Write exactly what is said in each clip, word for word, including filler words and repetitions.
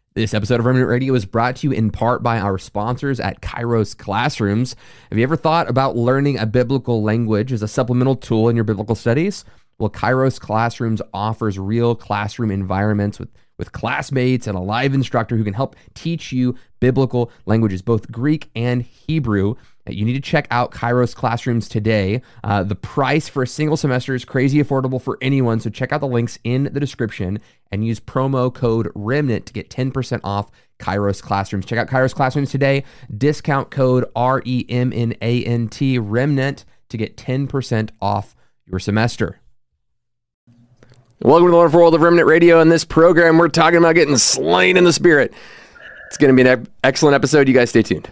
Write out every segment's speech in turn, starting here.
This episode of Remnant Radio is brought to you in part by our sponsors at Kairos Classrooms. Have you ever thought about learning a biblical language as a supplemental tool in your biblical studies? Well, Kairos Classrooms offers real classroom environments with, with classmates and a live instructor who can help teach you biblical languages, both Greek and Hebrew. You need to check out Kairos Classrooms today. Uh, the price for a single semester is crazy affordable for anyone, so check out the links in the description and use promo code REMNANT to get ten percent off Kairos Classrooms. Check out Kairos Classrooms today. Discount code R E M N A N T, REMNANT, to get ten percent off your semester. Welcome to the wonderful world of Remnant Radio. In this program, we're talking about getting slain in the Spirit. It's going to be an excellent episode. You guys stay tuned.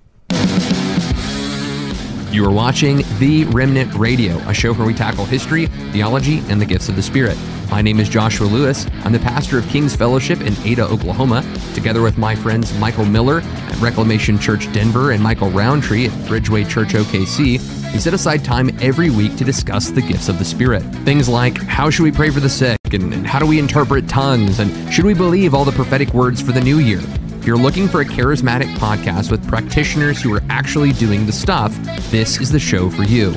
You are watching The Remnant Radio, a show where we tackle history, theology, and the gifts of the Spirit. My name is Joshua Lewis. I'm the pastor of King's Fellowship in Ada, Oklahoma. Together with my friends Michael Miller at Reclamation Church Denver and Michael Roundtree at Bridgeway Church O K C, we set aside time every week to discuss the gifts of the Spirit. Things like, how should we pray for the sick? And, and how do we interpret tongues? And should we believe all the prophetic words for the new year? If you're looking for a charismatic podcast with practitioners who are actually doing the stuff, this is the show for you.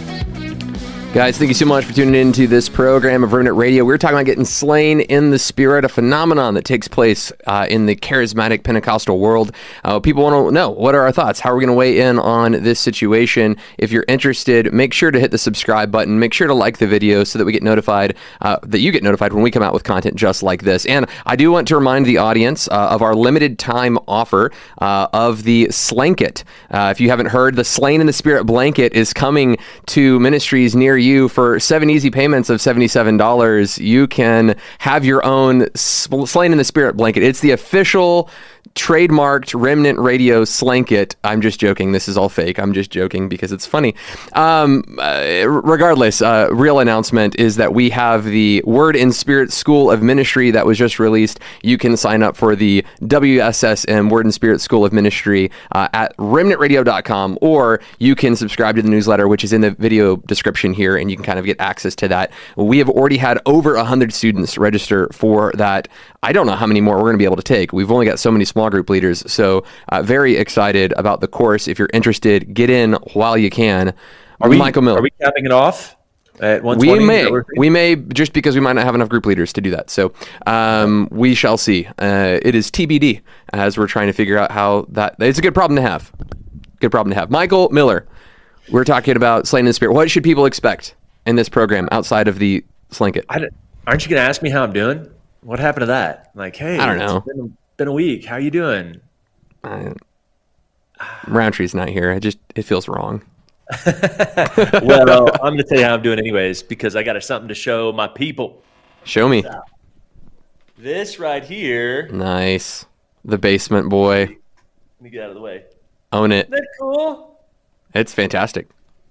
Guys, thank you so much for tuning into this program of Remnant Radio. We're talking about getting slain in the Spirit, a phenomenon that takes place uh, in the charismatic Pentecostal world. Uh, people want to know, what are our thoughts? How are we going to weigh in on this situation? If you're interested, make sure to hit the subscribe button. Make sure to like the video so that we get notified, uh, that you get notified when we come out with content just like this. And I do want to remind the audience uh, of our limited time offer uh, of the Slanket. Uh, if you haven't heard, the Slain in the Spirit blanket is coming to ministries near you for seven easy payments of seventy-seven dollars. You can have your own Slain in the Spirit blanket. It's the official trademarked Remnant Radio Slanket. I'm just joking. This is all fake. I'm just joking because it's funny. Um, uh, regardless, uh, real announcement is that we have the Word in Spirit School of Ministry that was just released. You can sign up for the W S S M Word in Spirit School of Ministry uh, at remnant radio dot com, or you can subscribe to the newsletter, which is in the video description here, and you can kind of get access to that. We have already had over one hundred students register for that. I don't know how many more we're going to be able to take. We've only got so many small group leaders, so uh, very excited about the course. If you're interested, get in while you can. Are we, Michael Miller. Are we capping it off at one twenty? We may. We may, just because we might not have enough group leaders to do that. So um, we shall see. Uh, it is T B D as we're trying to figure out how that... It's a good problem to have. Good problem to have. Michael Miller, we're talking about Slain in the Spirit. What should people expect in this program outside of the Slanket? I aren't you going to ask me how I'm doing? What happened to that? Like, hey, I don't know. It's been, been a week. How you doing? Uh, Roundtree's not here. It just it feels wrong. Well, I'm going to tell you how I'm doing anyways, because I got something to show my people. Show me. This right here. Nice. The basement boy. Let me get out of the way. Own it. Isn't that cool? It's fantastic.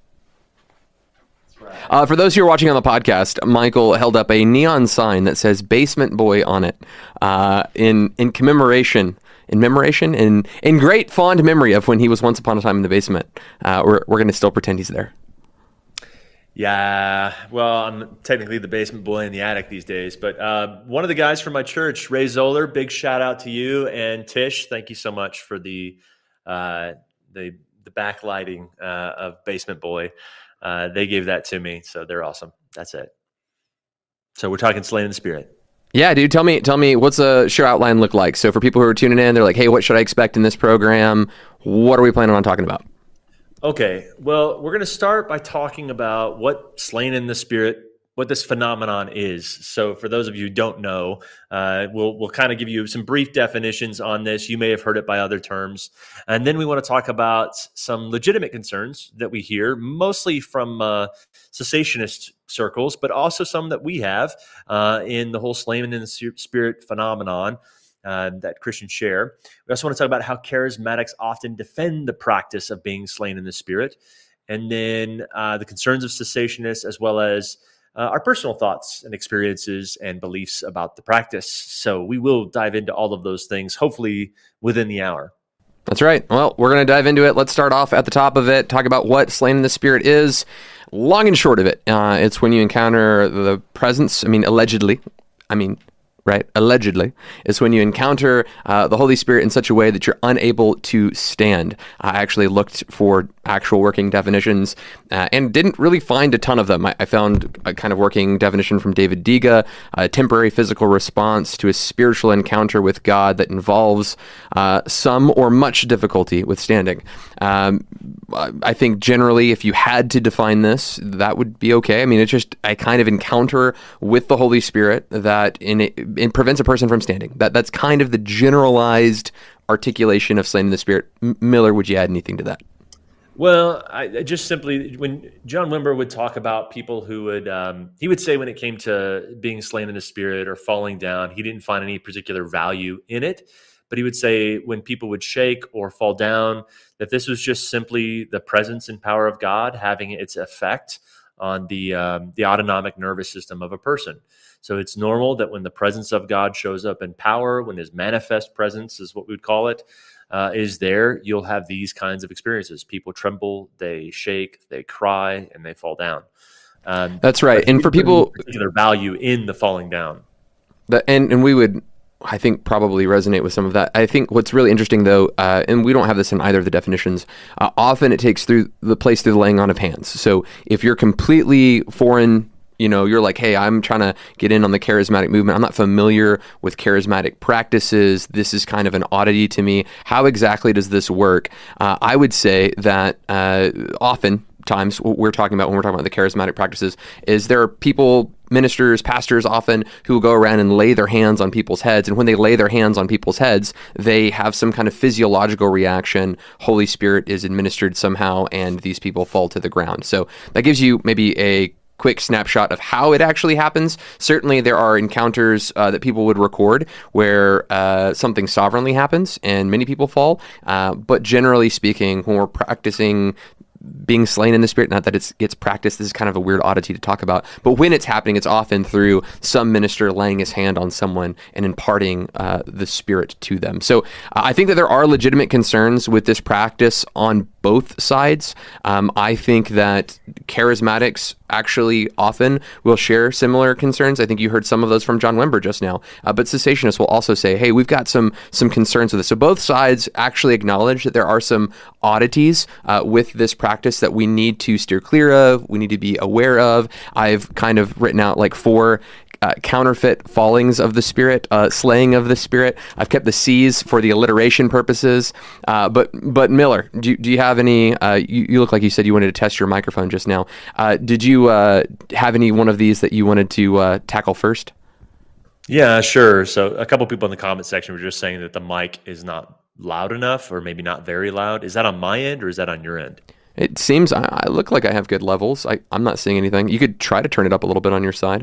Uh, for those who are watching on the podcast, Michael held up a neon sign that says "Basement Boy" on it, uh, in in commemoration, in memoration, in in great fond memory of when he was once upon a time in the basement. Uh, we're we're going to still pretend he's there. Yeah, well, I'm technically the basement boy in the attic these days, but uh, one of the guys from my church, Ray Zoller, big shout out to you, and Tish, thank you so much for the uh, the the backlighting uh, of Basement Boy. Uh, they gave that to me, so they're awesome. That's it. So we're talking Slain in the Spirit. Yeah, dude. Tell me, tell me, what's a show outline look like? So for people who are tuning in, they're like, "Hey, what should I expect in this program? What are we planning on talking about?" Okay, well, we're going to start by talking about what Slain in the Spirit, what this phenomenon is. So for those of you who don't know, uh, we'll we'll kind of give you some brief definitions on this. You may have heard it by other terms. And then we want to talk about some legitimate concerns that we hear, mostly from uh, cessationist circles, but also some that we have uh, in the whole Slain in the Spirit phenomenon uh, that Christians share. We also want to talk about how charismatics often defend the practice of being slain in the Spirit, and then uh, the concerns of cessationists, as well as Uh, our personal thoughts and experiences and beliefs about the practice. So we will dive into all of those things, hopefully within the hour. That's right. Well, we're going to dive into it. Let's start off at the top of it, talk about what Slain in the Spirit is. Long and short of it, uh, it's when you encounter the presence, I mean, allegedly, I mean, right? Allegedly, is when you encounter uh, the Holy Spirit in such a way that you're unable to stand. I actually looked for actual working definitions uh, and didn't really find a ton of them. I, I found a kind of working definition from David Diga, a temporary physical response to a spiritual encounter with God that involves uh, some or much difficulty with standing. Um, I think generally, if you had to define this, that would be okay. I mean, it's just a kind of encounter with the Holy Spirit that in it, it prevents a person from standing. That that's kind of the generalized articulation of slain in the Spirit. M- Miller, would you add anything to that? Well, I I just simply, when John Wimber would talk about people who would, um, he would say when it came to being slain in the Spirit or falling down, he didn't find any particular value in it. But he would say when people would shake or fall down, that this was just simply the presence and power of God having its effect on the um, the autonomic nervous system of a person. So it's normal that when the presence of God shows up in power, when his manifest presence is what we would call it, uh, is there, you'll have these kinds of experiences. People tremble, they shake, they cry, and they fall down. Um, That's right. And for people, particular value in the falling down. The, and, and we would, I think, probably resonate with some of that. I think what's really interesting, though, uh, and we don't have this in either of the definitions, uh, often it takes through the place through the laying on of hands. So if you're completely foreign, you know, you're like, hey, I'm trying to get in on the charismatic movement. I'm not familiar with charismatic practices. This is kind of an oddity to me. How exactly does this work? Uh, I would say that uh, often times what we're talking about when we're talking about the charismatic practices is there are people, ministers, pastors often, who will go around and lay their hands on people's heads. And when they lay their hands on people's heads, they have some kind of physiological reaction. Holy Spirit is administered somehow, and these people fall to the ground. So that gives you maybe a quick snapshot of how it actually happens. Certainly there are encounters uh, that people would record where uh, something sovereignly happens and many people fall. Uh, but generally speaking, when we're practicing being slain in the Spirit, not that it's gets practiced, this is kind of a weird oddity to talk about, but when it's happening, it's often through some minister laying his hand on someone and imparting uh, the Spirit to them. So uh, I think that there are legitimate concerns with this practice on both sides. Um, I think that charismatics actually often will share similar concerns. I think you heard some of those from John Wimber just now, uh, but cessationists will also say, hey, we've got some some concerns with this. So both sides actually acknowledge that there are some oddities uh, with this practice that we need to steer clear of, we need to be aware of. I've kind of written out like four Uh, counterfeit fallings of the Spirit, uh, slaying of the Spirit. I've kept the C's for the alliteration purposes. Uh, but but Miller, do you, do you have any, uh, you, you look like you said you wanted to test your microphone just now. Uh, did you uh, have any one of these that you wanted to uh, tackle first? Yeah, sure. So a couple people in the comment section were just saying that the mic is not loud enough, or maybe not very loud. Is that on my end, or is that on your end? It seems, I, I look like I have good levels. I, I'm not seeing anything. You could try to turn it up a little bit on your side.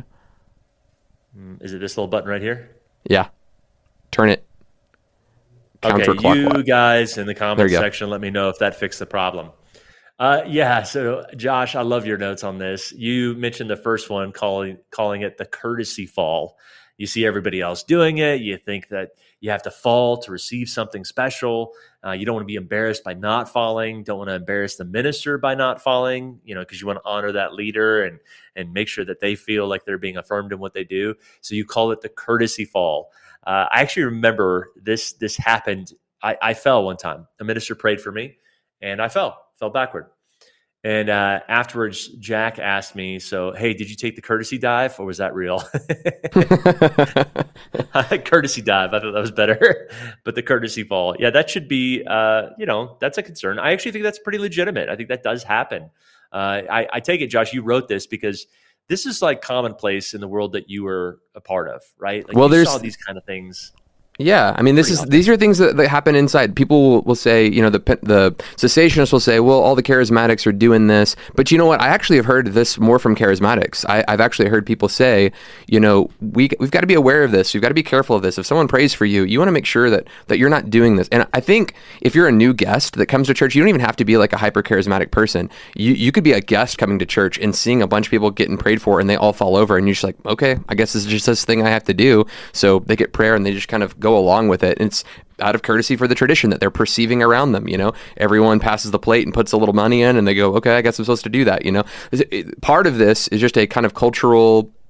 Is it this little button right here? Yeah. Turn it counterclockwise. Okay, you guys in the comment section, let me know if that fixed the problem. Uh, yeah, so Josh, I love your notes on this. You mentioned the first one, calling calling it the courtesy fall. You see everybody else doing it. You think that you have to fall to receive something special. Uh, you don't want to be embarrassed by not falling. Don't want to embarrass the minister by not falling, you know, because you want to honor that leader and and make sure that they feel like they're being affirmed in what they do. So you call it the courtesy fall. Uh, I actually remember this this happened. I, I fell one time. A minister prayed for me, and I fell, fell backward. And uh, afterwards, Jack asked me, so, hey, did you take the courtesy dive, or was that real? Courtesy dive, I thought that was better. But the courtesy fall, yeah, that should be, uh, you know, that's a concern. I actually think that's pretty legitimate. I think that does happen. Uh, I, I take it, Josh, you wrote this because this is like commonplace in the world that you were a part of, right? Like, well, you there's saw these kind of things. Yeah, I mean, this is these are things that, that happen inside. People will, will say, you know, the the cessationists will say, well, all the charismatics are doing this. But you know what? I actually have heard this more from charismatics. I, I've actually heard people say, you know, we, we've got to be aware of this. We've got to be careful of this. If someone prays for you, you want to make sure that, that you're not doing this. And I think if you're a new guest that comes to church, you don't even have to be like a hyper-charismatic person. You, you could be a guest coming to church and seeing a bunch of people getting prayed for and they all fall over. And you're just like, okay, I guess this is just this thing I have to do. So they get prayer and they just kind of go along with it. And it's out of courtesy for the tradition that they're perceiving around them. You know, everyone passes the plate and puts a little money in and they go, okay, I guess I'm supposed to do that. You know, part of this is just a kind of cultural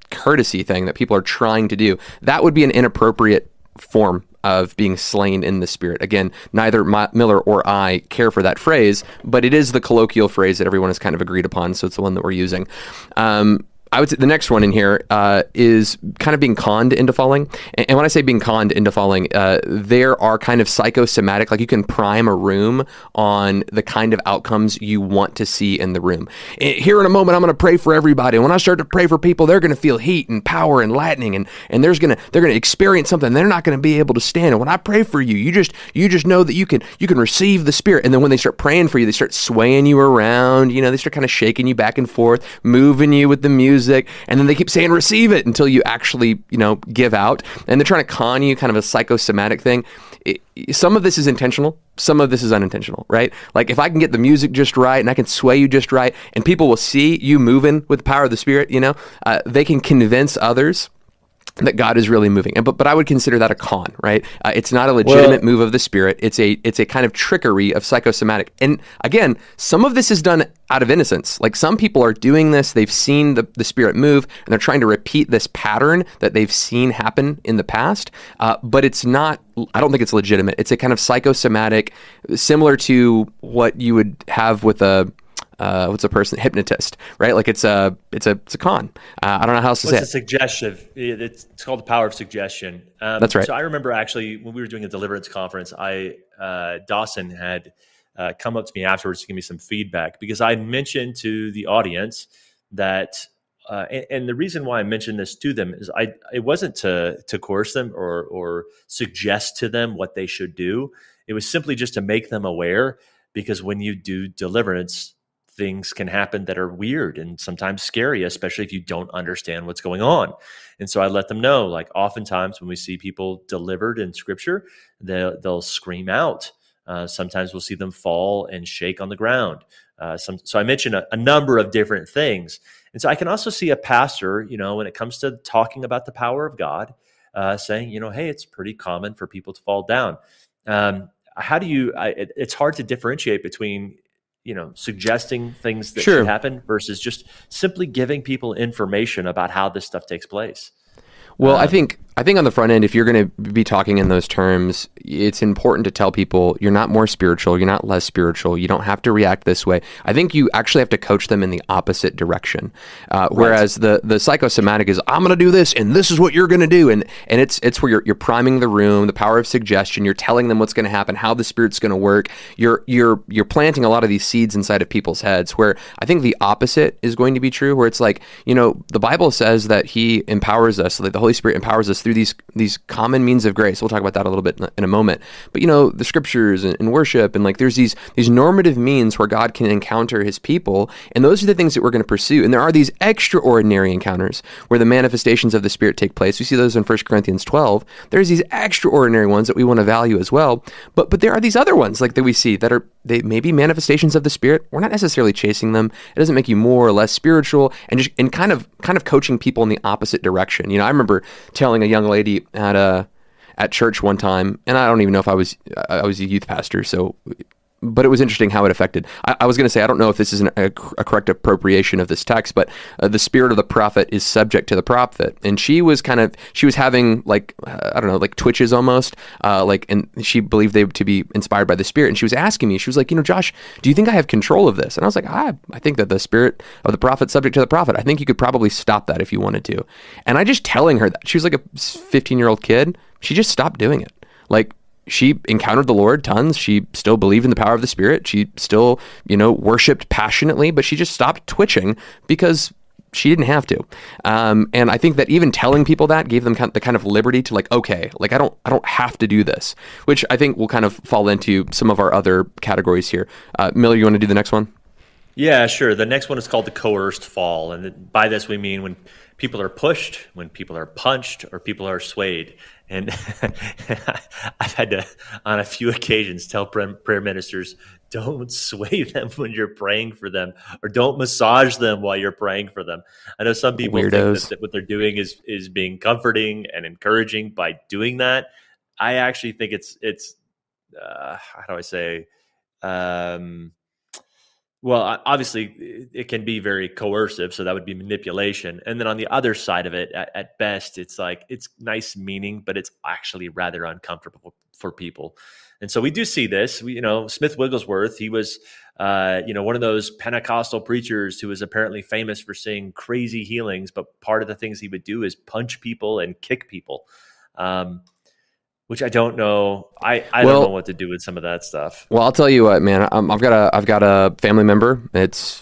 courtesy thing that people are trying to do, that would be an inappropriate form of being slain in the Spirit. Again, neither Ma- Miller or I care for that phrase, but it is the colloquial phrase that everyone has kind of agreed upon, so it's the one that we're using. Um, I would say the next one in here uh, is kind of being conned into falling. And, and when I say being conned into falling, uh, there are kind of psychosomatic, like you can prime a room on the kind of outcomes you want to see in the room. Here in a moment, I'm going to pray for everybody. And when I start to pray for people, they're going to feel heat and power and lightning, and, and there's going to, they're going to experience something they're not going to be able to stand. And when I pray for you, you just, you just know that you can, you can receive the Spirit. And then when they start praying for you, they start swaying you around, you know, they start kind of shaking you back and forth, moving you with the music. Music, and then they keep saying receive it until you actually, you know, give out. And they're trying to con you, kind of a psychosomatic thing. It, some of this is intentional, some of this is unintentional, right? Like if I can get the music just right and I can sway you just right, and people will see you moving with the power of the Spirit, you know, uh, they can convince others that God is really moving. And but but I would consider that a con, right? Uh, it's not a legitimate well, move of the Spirit. It's a it's a kind of trickery of psychosomatic. And again, some of this is done out of innocence. Like some people are doing this, they've seen the, the Spirit move, and they're trying to repeat this pattern that they've seen happen in the past. Uh, but it's not, I don't think it's legitimate. It's a kind of psychosomatic, similar to what you would have with a Uh, what's a person hypnotist, right? Like it's a it's a it's a con. Uh, I don't know how else to well, say it's it. a suggestive. It's, it's called the power of suggestion. Um, That's right. So I remember actually when we were doing a deliverance conference, I uh, Dawson had uh, come up to me afterwards to give me some feedback because I mentioned to the audience that, uh, and, and the reason why I mentioned this to them is I it wasn't to to coerce them or or suggest to them what they should do. It was simply just to make them aware, because when you do deliverance, things can happen that are weird and sometimes scary, especially if you don't understand what's going on. And so I let them know, like oftentimes when we see people delivered in scripture, they'll, they'll scream out. Uh, sometimes we'll see them fall and shake on the ground. Uh, some, so I mentioned a, a number of different things. And so I can also see a pastor, you know, when it comes to talking about the power of God, uh, saying, you know, hey, it's pretty common for people to fall down. Um, how do you, I, it, it's hard to differentiate between you know, suggesting things that Sure. should happen versus just simply giving people information about how this stuff takes place. Well, um, I think I think on the front end, if you're going to be talking in those terms, it's important to tell people you're not more spiritual, you're not less spiritual, you don't have to react this way. I think you actually have to coach them in the opposite direction. Uh, right. Whereas the the psychosomatic is, I'm going to do this, and this is what you're going to do, and and it's it's where you're you're priming the room, the power of suggestion. You're telling them what's going to happen, how the Spirit's going to work. You're you're you're planting a lot of these seeds inside of people's heads. Where I think the opposite is going to be true. Where it's like, you know, the Bible says that He empowers us, so that the Holy Spirit empowers us through these these common means of grace. We'll talk about that a little bit in a moment. But you know, the scriptures and, and worship, and like there's these these normative means where God can encounter His people, and those are the things that we're going to pursue. And there are these extraordinary encounters where the manifestations of the Spirit take place. We see those in First Corinthians twelve. There's these extraordinary ones that we want to value as well. But but there are these other ones like that we see that are they may be manifestations of the Spirit. We're not necessarily chasing them. It doesn't make you more or less spiritual, and just and kind of kind of coaching people in the opposite direction. You know, I remember telling a young lady at a at church one time, and I don't even know if I was I was a youth pastor, so but it was interesting how it affected. I, I was going to say, I don't know if this is an, a, a correct appropriation of this text, but uh, the spirit of the prophet is subject to the prophet. And she was kind of, she was having like, uh, I don't know, like twitches almost, uh, like, and she believed they to be inspired by the Spirit. And she was asking me, she was like, you know, Josh, do you think I have control of this? And I was like, I, I think that the spirit of the prophet subject to the prophet. I think you could probably stop that if you wanted to. And I just telling her that, she was like a fifteen year old kid. She just stopped doing it. Like, she encountered the Lord tons. She still believed in the power of the Spirit. She still, you know, worshiped passionately, but she just stopped twitching because she didn't have to. Um, and I think that even telling people that gave them kind of the kind of liberty to like, okay, like I don't, I don't have to do this, which I think will kind of fall into some of our other categories here. Uh, Miller, you want to do the next one? Yeah, sure. The next one is called the coerced fall. And by this, we mean when people are pushed, when people are punched, or people are swayed. And I've had to, on a few occasions, tell prayer ministers, don't sway them when you're praying for them, or don't massage them while you're praying for them. I know some people Weirdos. think that, that what they're doing is is being comforting and encouraging by doing that. I actually think it's, it's uh, how do I say, um, Well, o- obviously, it it can be very coercive, so that would be manipulation. And then on the other side of it, at, at best, it's like it's nice meaning, but it's actually rather uncomfortable for people. And so we do see this. We, you know, Smith Wigglesworth, he was, uh, you know, one of those Pentecostal preachers who was apparently famous for seeing crazy healings. But part of the things he would do is punch people and kick people. Um, which I don't know. I, I Well- don't know what to do with some of that stuff. Well, I'll tell you what, man. Um, I've got a I've got a family member. It's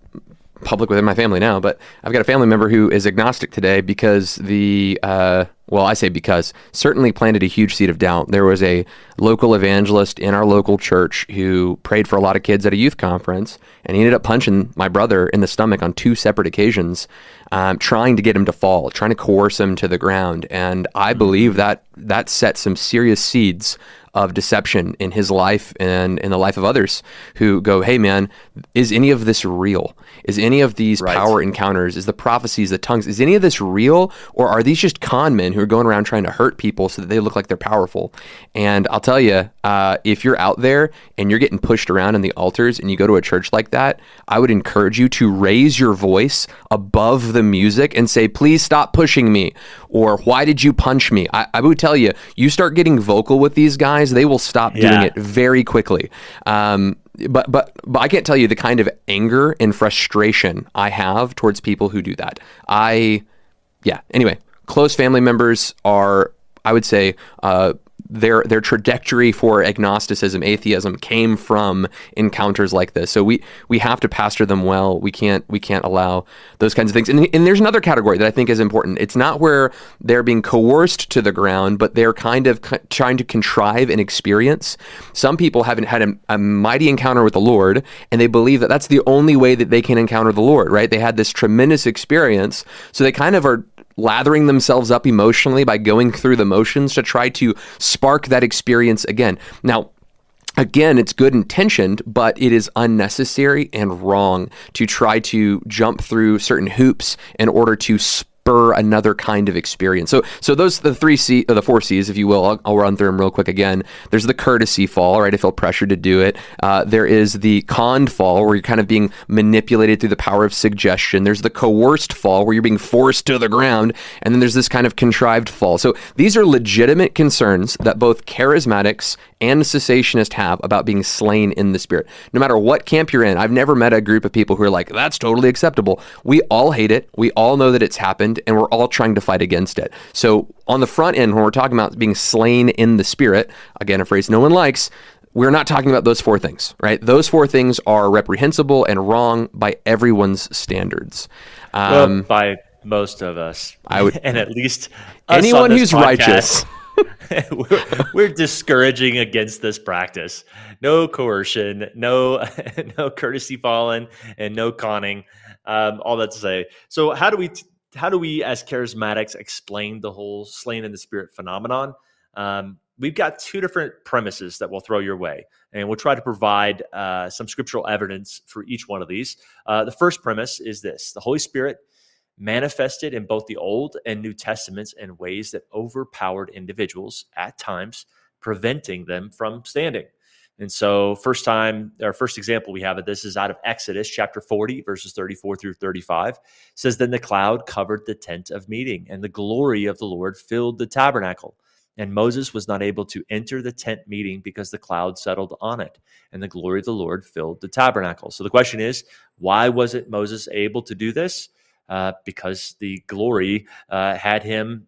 public within my family now, but I've got a family member who is agnostic today because the uh, well, I say because certainly planted a huge seed of doubt. There was a local evangelist in our local church who prayed for a lot of kids at a youth conference, and he ended up punching my brother in the stomach on two separate occasions, um, trying to get him to fall, trying to coerce him to the ground. And I believe that that set some serious seeds of deception in his life and in the life of others who go, hey man, is any of this real? Is any of these Right. power encounters, is the prophecies, the tongues, is any of this real? Or are these just con men who are going around trying to hurt people so that they look like they're powerful? And I'll tell you, uh, if you're out there and you're getting pushed around in the altars and you go to a church like that, I would encourage you to raise your voice above the music and say, please stop pushing me. Or why did you punch me? I, I would tell you, you start getting vocal with these guys, they will stop doing Yeah. it very quickly. Um, but, but, but I can't tell you the kind of anger and frustration I have towards people who do that. I, yeah, anyway, close family members are, I would say, uh, their their trajectory for agnosticism, atheism came from encounters like this. So we we have to pastor them well. We can't we can't allow those kinds of things. And, and there's another category that I think is important. It's not where they're being coerced to the ground, but they're kind of c- trying to contrive an experience. Some people haven't had a, a mighty encounter with the Lord, and they believe that that's the only way that they can encounter the Lord, right? They had this tremendous experience, so they kind of are lathering themselves up emotionally by going through the motions to try to spark that experience again. Now, again, it's good intentioned, but it is unnecessary and wrong to try to jump through certain hoops in order to spur another kind of experience. So, so those are the three C, or the four C's, if you will. I'll, I'll run through them real quick again. There's the courtesy fall, right? I feel pressured to do it. Uh, there is the conned fall, where you're kind of being manipulated through the power of suggestion. There's the coerced fall, where you're being forced to the ground. And then there's this kind of contrived fall. So these are legitimate concerns that both charismatics and cessationists have about being slain in the Spirit. No matter what camp you're in, I've never met a group of people who are like, that's totally acceptable. We all hate it. We all know that it's happened, and we're all trying to fight against it. So on the front end, when we're talking about being slain in the Spirit, again, a phrase no one likes, we're not talking about those four things, right? Those four things are reprehensible and wrong by everyone's standards. Um, Well, by most of us, I would- and at least us anyone on this who's righteous. podcast, we're, we're discouraging against this practice. No coercion, no no courtesy falling, and no conning. Um, all that to say. So how do we how do we as charismatics explain the whole slain in the Spirit phenomenon? Um, we've got two different premises that we'll throw your way, and we'll try to provide uh, some scriptural evidence for each one of these. Uh, the first premise is this: the Holy Spirit manifested in both the Old and New Testaments in ways that overpowered individuals at times, preventing them from standing. And so first time, our first example we have of this is out of Exodus chapter forty, verses thirty-four through thirty-five. It says, then the cloud covered the tent of meeting, and the glory of the Lord filled the tabernacle. And Moses was not able to enter the tent meeting because the cloud settled on it, and the glory of the Lord filled the tabernacle. So the question is, why wasn't Moses able to do this? Uh, because the glory uh, had him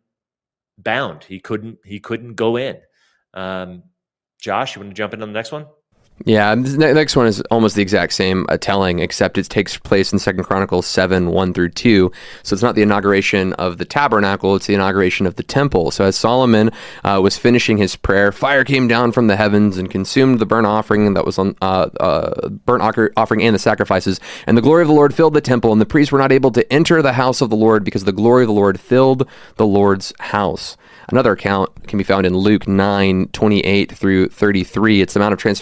bound. He couldn't. He couldn't go in. Um, Josh, you want to jump in on the next one? Yeah, the next one is almost the exact same uh, telling, except it takes place in Second Chronicles seven, one through two. So it's not the inauguration of the tabernacle, it's the inauguration of the temple. So as Solomon uh, was finishing his prayer, fire came down from the heavens and consumed the burnt offering that was on uh, uh, burnt offering and the sacrifices. And the glory of the Lord filled the temple, and the priests were not able to enter the house of the Lord because the glory of the Lord filled the Lord's house. Another account can be found in Luke nine, twenty-eight through thirty-three. It's the Mount of Transfiguration,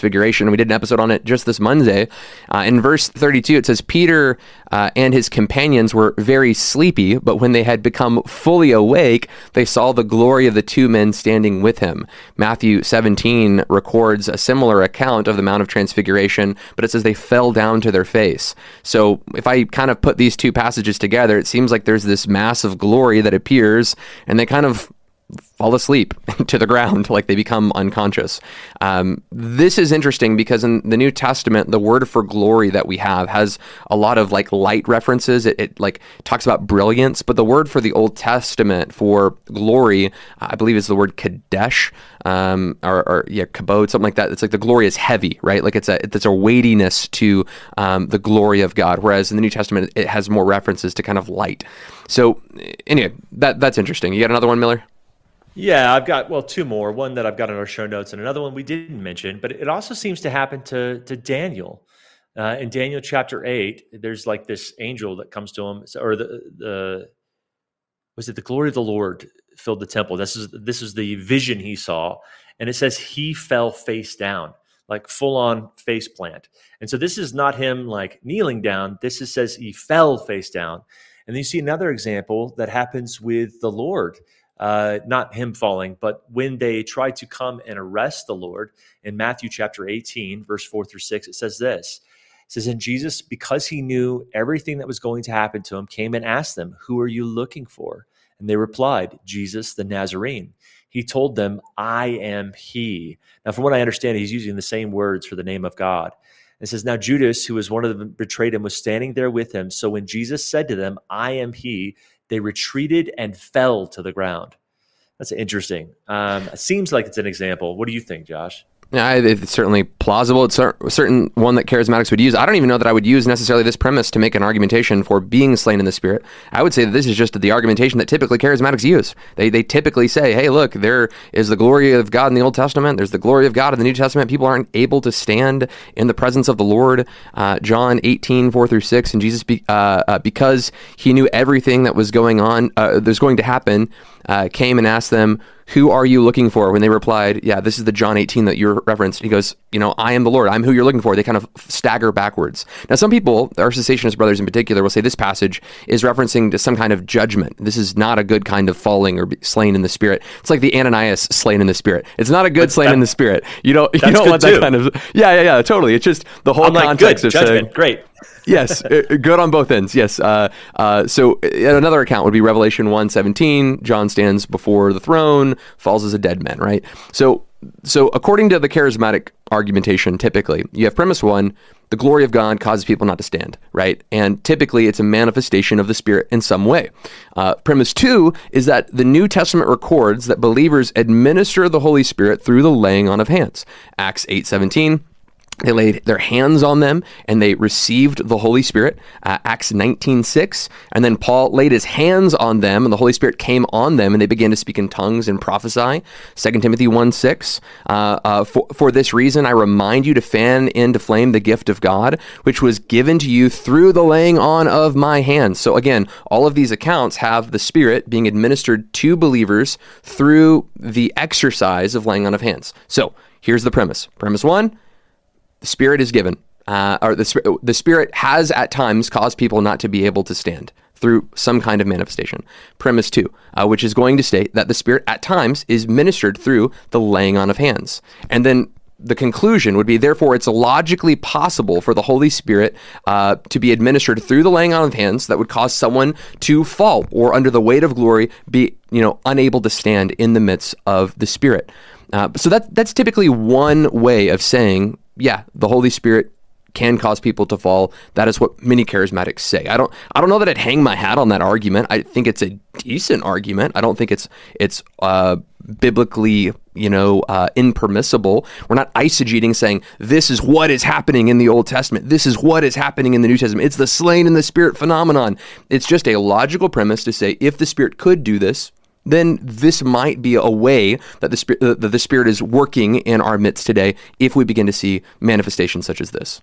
resurrection. We did an episode on it just this Monday. Uh, in verse thirty-two, it says, Peter uh, and his companions were very sleepy, but when they had become fully awake, they saw the glory of the two men standing with him. Matthew seventeen records a similar account of the Mount of Transfiguration, but it says they fell down to their face. So if I kind of put these two passages together, it seems like there's this mass of glory that appears, and they kind of fall asleep to the ground, like they become unconscious. Um, this is interesting because in the New Testament, the word for glory that we have has a lot of like light references. It, it like talks about brilliance, but the word for the Old Testament for glory, I believe, is the word kadesh, um, or, or yeah, kabod, something like that. It's like the glory is heavy, right? Like it's a it's a weightiness to um, the glory of God. Whereas in the New Testament, it has more references to kind of light. So anyway, that that's interesting. You got another one, Miller? Yeah, I've got, well, two more. One that I've got in our show notes and another one we didn't mention, but it also seems to happen to, to Daniel. Uh, in Daniel chapter eight, there's like this angel that comes to him, or the, the was it the glory of the Lord filled the temple. This is, this is the vision he saw. And it says he fell face down, like full on face plant. And so this is not him like kneeling down. This is, says he fell face down. And then you see another example that happens with the Lord. Uh, not him falling, but when they tried to come and arrest the Lord in Matthew chapter eighteen, verse four through six, it says this. It says, and Jesus, because he knew everything that was going to happen to him, came and asked them, who are you looking for? And they replied, Jesus the Nazarene. He told them, I am he. Now, from what I understand, he's using the same words for the name of God. It says, now Judas, who was one of them that betrayed him, was standing there with him. So when Jesus said to them, I am he, they retreated and fell to the ground. That's interesting. Um, it seems like it's an example. What do you think, Josh? Yeah, it's certainly plausible. It's a certain one that charismatics would use. I don't even know that I would use necessarily this premise to make an argumentation for being slain in the Spirit. I would say that this is just the argumentation that typically charismatics use. They they typically say, hey, look, there is the glory of God in the Old Testament. There's the glory of God in the New Testament. People aren't able to stand in the presence of the Lord. Uh, John eighteen, four through six, and Jesus, be, uh, uh, because he knew everything that was going on, uh, there's going to happen, uh, came and asked them, who are you looking for? When they replied, yeah, this is the John eighteen that you're referenced. He goes, you know, I am the Lord. I'm who you're looking for. They kind of stagger backwards. Now, some people, our cessationist brothers in particular, will say this passage is referencing to some kind of judgment. This is not a good kind of falling or slain in the Spirit. It's like the Ananias slain in the Spirit. It's not a good slain that, in the Spirit. You don't, you don't want that too. kind of, yeah, yeah, yeah, totally. It's just the whole I'm context like, good, of judgment, saying, great. Yes, good on both ends. Yes. Uh, uh, so another account would be Revelation one seventeen. John stands before the throne, falls as a dead man, right? So, so according to the charismatic argumentation, typically you have premise one, the glory of God causes people not to stand, right? And typically it's a manifestation of the Spirit in some way. Uh, premise two is that the New Testament records that believers administer the Holy Spirit through the laying on of hands. Acts eight seventeen. They laid their hands on them and they received the Holy Spirit, uh, Acts nineteen six. And then Paul laid his hands on them and the Holy Spirit came on them and they began to speak in tongues and prophesy, Second Timothy one six. Uh, uh, for, for this reason, I remind you to fan into flame the gift of God, which was given to you through the laying on of my hands. So again, all of these accounts have the Spirit being administered to believers through the exercise of laying on of hands. So here's the premise. Premise one, the Spirit is given, uh, or the, the Spirit has at times caused people not to be able to stand through some kind of manifestation. Premise two, uh, which is going to state that the Spirit at times is ministered through the laying on of hands. And then the conclusion would be, therefore, it's logically possible for the Holy Spirit uh, to be administered through the laying on of hands that would cause someone to fall or under the weight of glory be, you know, unable to stand in the midst of the Spirit. Uh, so that that's typically one way of saying, yeah, the Holy Spirit can cause people to fall. That is what many charismatics say. I don't I don't know that I'd hang my hat on that argument. I think it's a decent argument. I don't think it's it's uh, biblically, you know, uh, impermissible. We're not eisegeting saying this is what is happening in the Old Testament. This is what is happening in the New Testament. It's the slain in the Spirit phenomenon. It's just a logical premise to say if the Spirit could do this, then this might be a way that the Spirit, that the Spirit is working in our midst today if we begin to see manifestations such as this.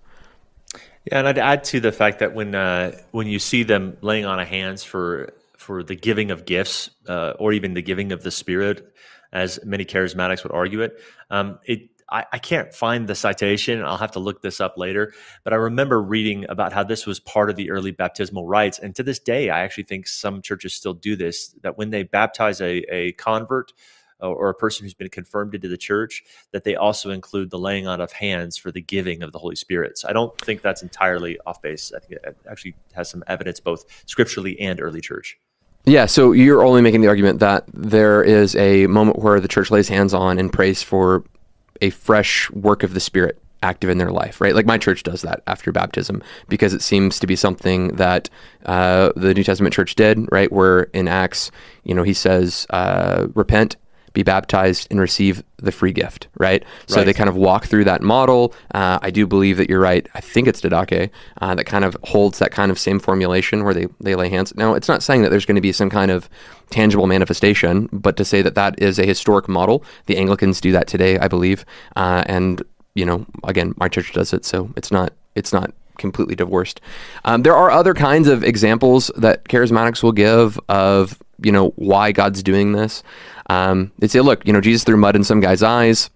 Yeah, and I'd add to the fact that when uh, when you see them laying on of hands for for the giving of gifts, uh, or even the giving of the Spirit, as many charismatics would argue it, um, it I, I can't find the citation. I'll have to look this up later. But I remember reading about how this was part of the early baptismal rites. And to this day, I actually think some churches still do this, that when they baptize a, a convert or a person who's been confirmed into the church, that they also include the laying on of hands for the giving of the Holy Spirit. So I don't think that's entirely off base. I think it actually has some evidence both scripturally and early church. Yeah, so you're only making the argument that there is a moment where the church lays hands on and prays for a fresh work of the Spirit active in their life, right? Like my church does that after baptism because it seems to be something that uh, the New Testament church did, right? Where in Acts, you know, he says, uh, repent, be baptized, and receive the free gift, right? So right. they kind of walk through that model. Uh, I do believe that you're right. I think it's Didache uh, that kind of holds that kind of same formulation where they, they lay hands. Now, it's not saying that there's going to be some kind of tangible manifestation, but to say that that is a historic model. The Anglicans do that today, I believe. Uh, and, you know, again, my church does it, so it's not it's not completely divorced. Um, there are other kinds of examples that charismatics will give of, you know, why God's doing this. Um, they say, look, you know, Jesus threw mud in some guy's eyes.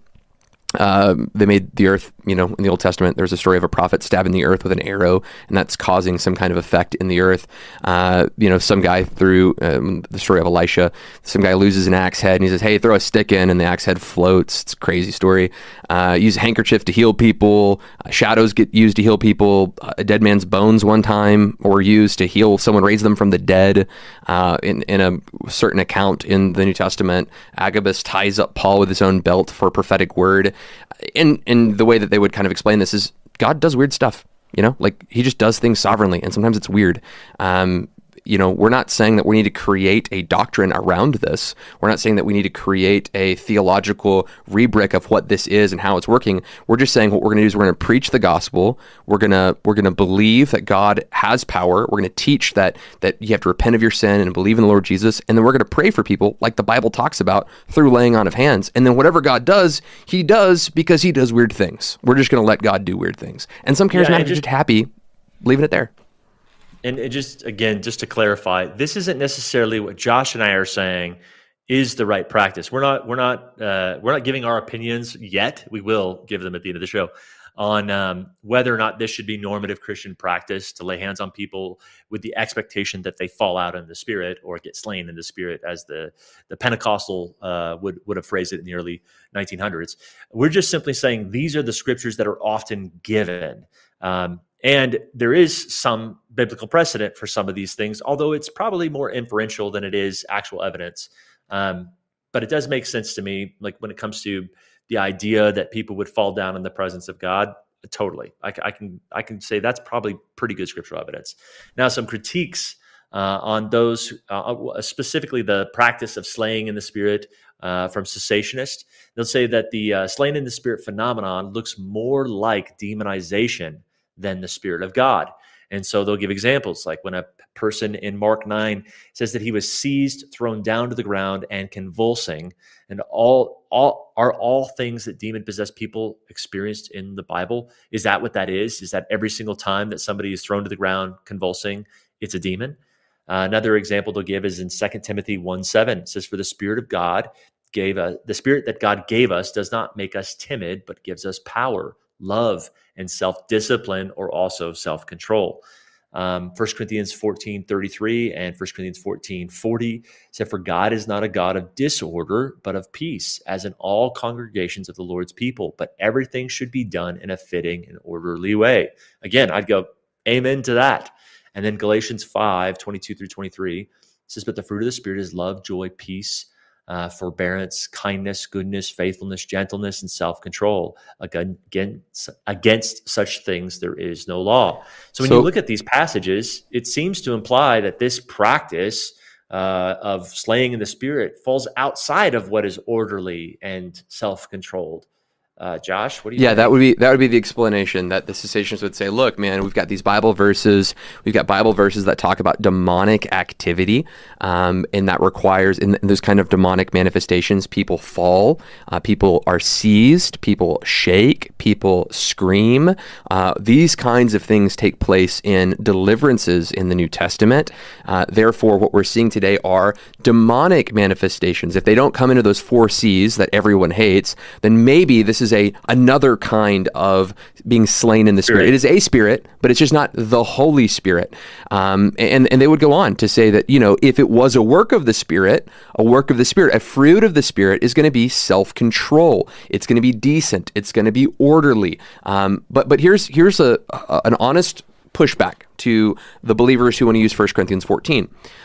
Uh, they made the earth, you know, in the Old Testament, there's a story of a prophet stabbing the earth with an arrow, and that's causing some kind of effect in the earth. Uh, you know, some guy threw, um, the story of Elisha, some guy loses an axe head, and he says, hey, throw a stick in, and the axe head floats. It's a crazy story. Uh, use a handkerchief to heal people. Uh, shadows get used to heal people. Uh, a dead man's bones one time were used to heal someone, raise them from the dead. Uh, in, in a certain account in the New Testament, Agabus ties up Paul with his own belt for a prophetic word. In in the way that they would kind of explain this is God does weird stuff, you know, like he just does things sovereignly, and sometimes it's weird. Um, you know, we're not saying that we need to create a doctrine around this. We're not saying that we need to create a theological rubric of what this is and how it's working. We're just saying what we're going to do is we're going to preach the gospel. We're going to we're going to believe that God has power. We're going to teach that that you have to repent of your sin and believe in the Lord Jesus. And then we're going to pray for people like the Bible talks about through laying on of hands. And then whatever God does, he does because he does weird things. We're just going to let God do weird things. And some charismatics yeah, are just happy leaving it there. And it just, again, just to clarify, this isn't necessarily what Josh and I are saying is the right practice. We're not, we're not, uh, we're not giving our opinions yet. We will give them at the end of the show on um, whether or not this should be normative Christian practice to lay hands on people with the expectation that they fall out in the Spirit or get slain in the Spirit, as the the Pentecostal uh, would would have phrased it in the early nineteen hundreds. We're just simply saying these are the scriptures that are often given. Um, And there is some biblical precedent for some of these things, although it's probably more inferential than it is actual evidence. Um, but it does make sense to me, like when it comes to the idea that people would fall down in the presence of God. Totally, I, I can I can say that's probably pretty good scriptural evidence. Now, some critiques uh, on those, uh, specifically the practice of slaying in the Spirit uh, from cessationists. They'll say that the uh, slaying in the Spirit phenomenon looks more like demonization than the Spirit of God. And so they'll give examples, like when a person in Mark nine says that he was seized, thrown down to the ground, and convulsing, and all all are all things that demon-possessed people experienced in the Bible. Is that what that is? Is that every single time that somebody is thrown to the ground convulsing, it's a demon? Uh, another example they'll give is in Second Timothy one seven. It says, for the Spirit of God gave us, the Spirit that God gave us does not make us timid, but gives us power, love, and self-discipline, or also self-control. Um, First Corinthians fourteen thirty-three and First Corinthians fourteen forty said, for God is not a God of disorder, but of peace, as in all congregations of the Lord's people. But everything should be done in a fitting and orderly way. Again, I'd go, amen to that. And then Galatians five twenty-two through twenty-three says, but the fruit of the Spirit is love, joy, peace, Uh, forbearance, kindness, goodness, faithfulness, gentleness, and self-control. Against, against such things there is no law. So when so, you look at these passages, it seems to imply that this practice uh, of slaying in the Spirit falls outside of what is orderly and self-controlled. Uh, Josh, what do you yeah, think? that would be that would be the explanation, that the cessationists would say, look, man, we've got these Bible verses, we've got Bible verses that talk about demonic activity, um, and that requires, in those kind of demonic manifestations, people fall, uh, people are seized, people shake, people scream. Uh, these kinds of things take place in deliverances in the New Testament. Uh, therefore, what we're seeing today are demonic manifestations. If they don't come into those four C's that everyone hates, then maybe this is is a another kind of being slain in the Spirit. Spirit. It is a Spirit, but it's just not the Holy Spirit. Um, and, and they would go on to say that, you know, if it was a work of the Spirit, a work of the Spirit, a fruit of the Spirit is going to be self-control. It's going to be decent. It's going to be orderly. Um, but but here's here's a, a an honest pushback to the believers who want to use First Corinthians fourteen.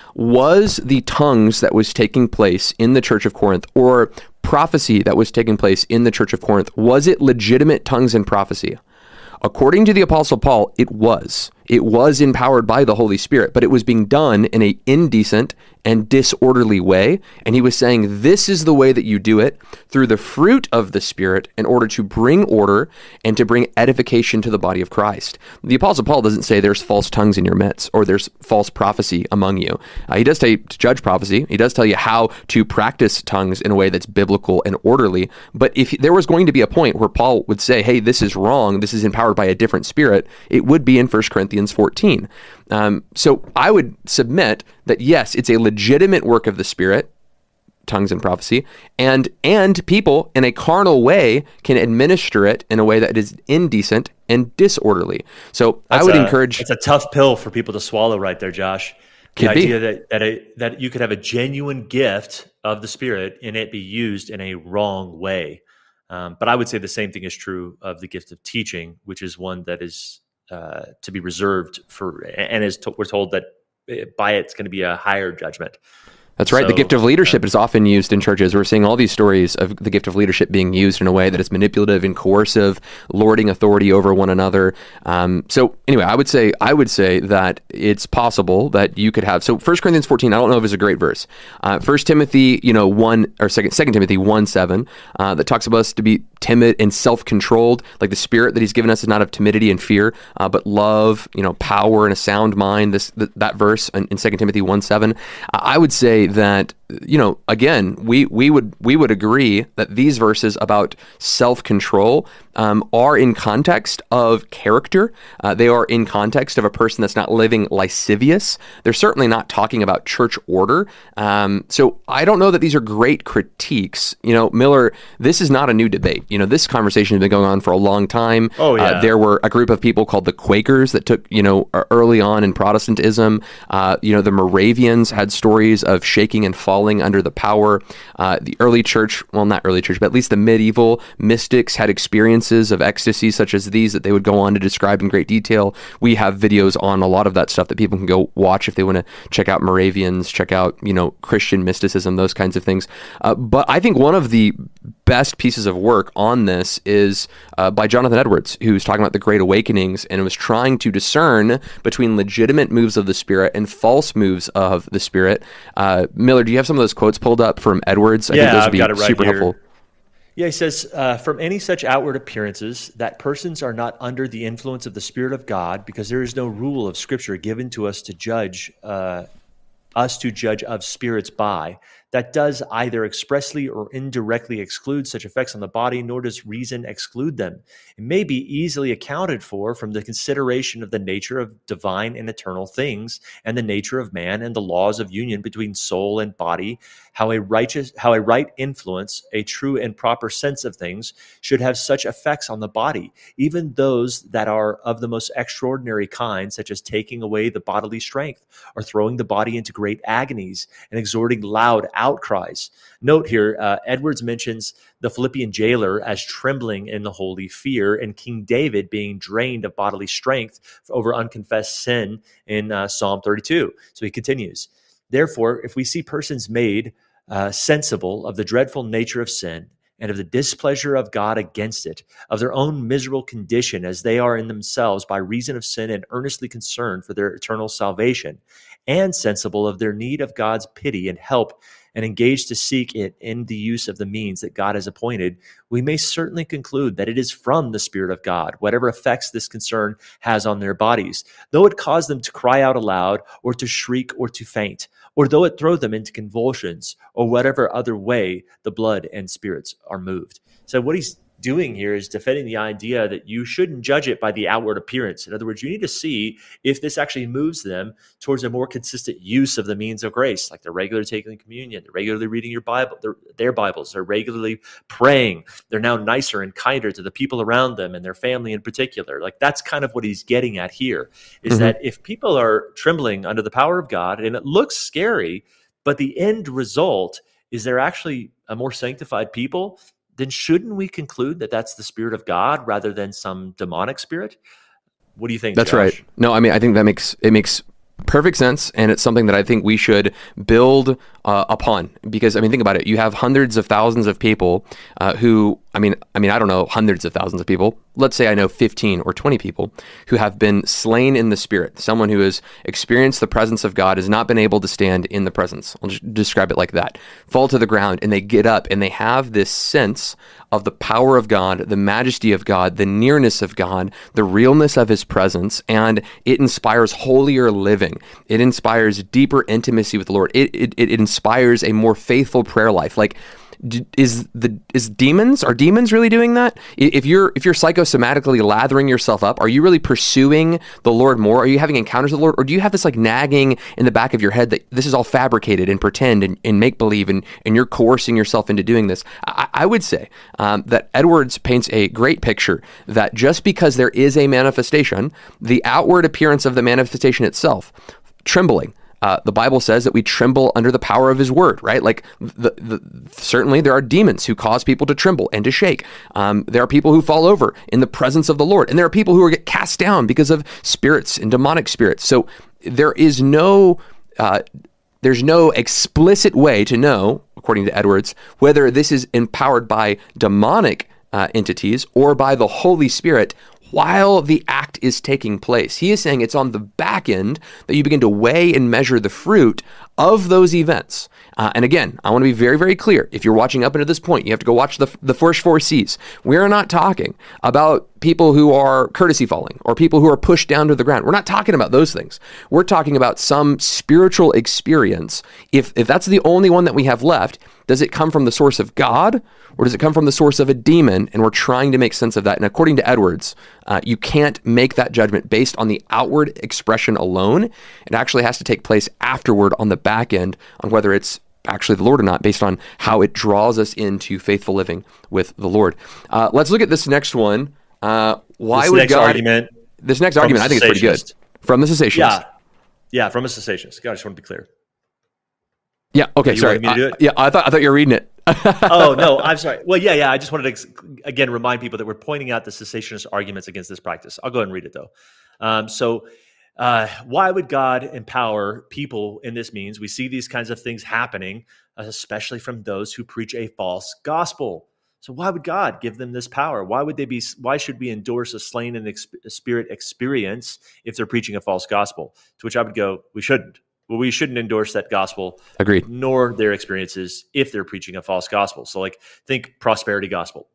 Was the tongues that was taking place in the church of Corinth, or prophecy that was taking place in the church of Corinth, was it legitimate tongues and prophecy? According to the Apostle Paul, it was. It was empowered by the Holy Spirit, but it was being done in an indecent and disorderly way. And he was saying, this is the way that you do it, through the fruit of the Spirit, in order to bring order and to bring edification to the body of Christ. The Apostle Paul doesn't say there's false tongues in your midst or there's false prophecy among you. Uh, he does tell you to judge prophecy. He does tell you how to practice tongues in a way that's biblical and orderly. But if there was going to be a point where Paul would say, hey, this is wrong, this is empowered by a different spirit, it would be in First Corinthians fourteen. Um, so I would submit that, yes, it's a legitimate work of the Spirit, tongues and prophecy, and and people in a carnal way can administer it in a way that is indecent and disorderly. So That's I would a, encourage... It's a tough pill for people to swallow right there, Josh. The Could be. idea that that, a, that you could have a genuine gift of the Spirit and it be used in a wrong way. Um, but I would say the same thing is true of the gift of teaching, which is one that is uh, to be reserved for, and is to, we're told that by it, it's going to be a higher judgment. That's right. So, the gift of leadership uh, is often used in churches. We're seeing all these stories of the gift of leadership being used in a way that is manipulative and coercive, lording authority over one another. Um, so anyway, I would say I would say that it's possible that you could have. So First Corinthians fourteen, I don't know if it's a great verse. Uh, First Timothy, you know, one or second Second Timothy one seven, uh, that talks about us to be timid and self-controlled, like the Spirit that He's given us is not of timidity and fear, uh, but love, you know, power and a sound mind. This th- that verse in, in Second Timothy one seven, uh, I would say that, you know, again, we we would we would agree that these verses about self-control um, are in context of character. Uh, they are in context of a person that's not living lascivious. They're certainly not talking about church order. Um, so I don't know that these are great critiques. You know, Miller, this is not a new debate. You know, this conversation has been going on for a long time. Oh, yeah. Uh, there were a group of people called the Quakers that took, you know, early on in Protestantism. Uh, you know, the Moravians had stories of shaking and falling under the power. Uh, the early church, well, not early church, but at least the medieval mystics had experiences of ecstasy such as these that they would go on to describe in great detail. We have videos on a lot of that stuff that people can go watch if they want to check out Moravians, check out, you know, Christian mysticism, those kinds of things. Uh, but I think one of the best pieces of work on this is uh, by Jonathan Edwards, who's talking about the Great Awakenings and was trying to discern between legitimate moves of the Spirit and false moves of the Spirit. Uh, Miller, do you have some of those quotes pulled up from Edwards? I yeah, think those would I've be got it right super here. helpful. Yeah, he says, uh, from any such outward appearances, that persons are not under the influence of the Spirit of God, because there is no rule of Scripture given to us to judge uh, us to judge of spirits by, that does either expressly or indirectly exclude such effects on the body, nor does reason exclude them. It may be easily accounted for from the consideration of the nature of divine and eternal things, and the nature of man, and the laws of union between soul and body, how a righteous, how a right influence, a true and proper sense of things, should have such effects on the body, even those that are of the most extraordinary kind, such as taking away the bodily strength, or throwing the body into great agonies, and exhorting loud outcries. Note here, uh, Edwards mentions the Philippian jailer as trembling in the holy fear, and King David being drained of bodily strength over unconfessed sin in uh, Psalm thirty-two. So he continues, therefore, if we see persons made uh, sensible of the dreadful nature of sin, and of the displeasure of God against it, of their own miserable condition as they are in themselves by reason of sin, and earnestly concerned for their eternal salvation, and sensible of their need of God's pity and help, and engaged to seek it in the use of the means that God has appointed, we may certainly conclude that it is from the Spirit of God, whatever effects this concern has on their bodies, though it cause them to cry out aloud, or to shriek, or to faint, or though it throw them into convulsions, or whatever other way the blood and spirits are moved. So what he's doing here is defending the idea that you shouldn't judge it by the outward appearance. In other words, you need to see if this actually moves them towards a more consistent use of the means of grace, like they're regularly taking communion, they're regularly reading your Bible, their, their Bibles, they're regularly praying, they're now nicer and kinder to the people around them and their family in particular. Like that's kind of what he's getting at here, is mm-hmm. that if people are trembling under the power of God, and it looks scary, but the end result is they're actually a more sanctified people, then shouldn't we conclude that that's the Spirit of God rather than some demonic spirit? What do you think, That's Josh? right. No, I mean, I think that makes, it makes perfect sense, and it's something that I think we should build uh, upon, because I mean, think about it. You have hundreds of thousands of people uh, who, I mean, I mean, I don't know hundreds of thousands of people. Let's say I know fifteen or twenty people who have been slain in the Spirit. Someone who has experienced the presence of God has not been able to stand in the presence. I'll just describe it like that. Fall to the ground, and they get up, and they have this sense of the power of God, the majesty of God, the nearness of God, the realness of his presence, and it inspires holier living. It inspires deeper intimacy with the Lord. It it, it inspires a more faithful prayer life. Like, is the is demons are demons really doing that? If you're if you're psychosomatically lathering yourself up, are you really pursuing the Lord more? Are you having encounters with the Lord, or do you have this like nagging in the back of your head that this is all fabricated and pretend and, and make believe, and and you're coercing yourself into doing this? I, I would say um, that Edwards paints a great picture that just because there is a manifestation, the outward appearance of the manifestation itself, trembling. Uh, the Bible says that we tremble under the power of his word, right? Like, the, the, certainly there are demons who cause people to tremble and to shake. Um, there are people who fall over in the presence of the Lord. And there are people who are get cast down because of spirits and demonic spirits. So there is no, uh, there's no explicit way to know, according to Edwards, whether this is empowered by demonic uh, entities or by the Holy Spirit while the act is taking place. He is saying it's on the back end that you begin to weigh and measure the fruit of those events. Uh, and again, I want to be very, very clear. If you're watching up until this point, you have to go watch the the first four C's. We're not talking about people who are courtesy falling or people who are pushed down to the ground. We're not talking about those things. We're talking about some spiritual experience. If if that's the only one that we have left, does it come from the source of God, or does it come from the source of a demon? And we're trying to make sense of that. And according to Edwards, uh, you can't make that judgment based on the outward expression alone. It actually has to take place afterward on the back end on whether it's actually the Lord or not, based on how it draws us into faithful living with the Lord. Uh, let's look at this next one. Uh, why this would next God... Argument this next argument, I think it's pretty good. From the cessationist. Yeah, yeah, from a cessationist. God, I just want to be clear. Yeah, okay, you sorry. Me to do it? I, yeah, I thought I thought you were reading it. Oh, no, I'm sorry. Well, yeah, yeah, I just wanted to, again, remind people that we're pointing out the cessationist arguments against this practice. I'll go ahead and read it, though. Um, so, uh, why would God empower people in this means? We see these kinds of things happening, especially from those who preach a false gospel. So why would God give them this power? Why would they be? Why should we endorse a slain in the spirit experience if they're preaching a false gospel? To which I would go, we shouldn't. Well, we shouldn't endorse that gospel. Agreed. Nor their experiences if they're preaching a false gospel. So, like, think prosperity gospel,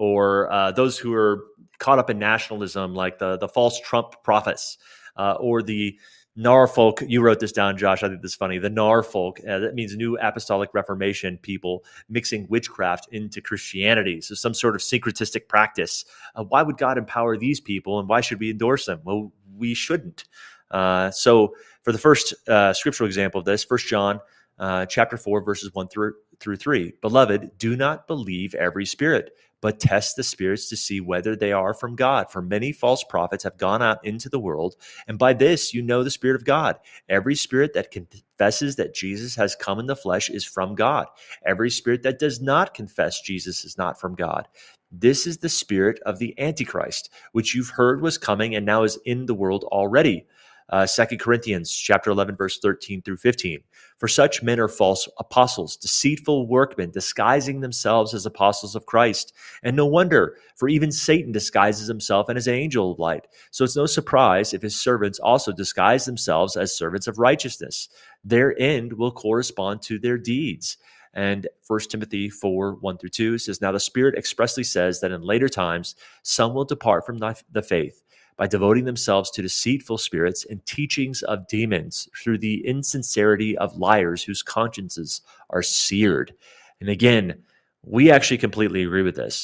or uh, those who are caught up in nationalism, like the the false Trump prophets, uh, or the Narfolk. You wrote this down, Josh. I think this is funny. The Narfolk, uh, that means New Apostolic Reformation people mixing witchcraft into Christianity. So some sort of syncretistic practice. Uh, why would God empower these people, and why should we endorse them? Well, we shouldn't. Uh, so for the first uh, scriptural example of this, First John uh, chapter four, verses one through, through three. Beloved, do not believe every spirit, but test the spirits to see whether they are from God. For many false prophets have gone out into the world, and by this you know the Spirit of God. Every spirit that confesses that Jesus has come in the flesh is from God. Every spirit that does not confess Jesus is not from God. This is the spirit of the Antichrist, which you've heard was coming and now is in the world already. Uh, Second Corinthians chapter eleven, verse thirteen through fifteen. For such men are false apostles, deceitful workmen, disguising themselves as apostles of Christ. And no wonder, for even Satan disguises himself as an angel of light. So it's no surprise if his servants also disguise themselves as servants of righteousness. Their end will correspond to their deeds. And First Timothy four, one through two says, Now the Spirit expressly says that in later times some will depart from the faith, by devoting themselves to deceitful spirits and teachings of demons, through the insincerity of liars whose consciences are seared. And again, we actually completely agree with this.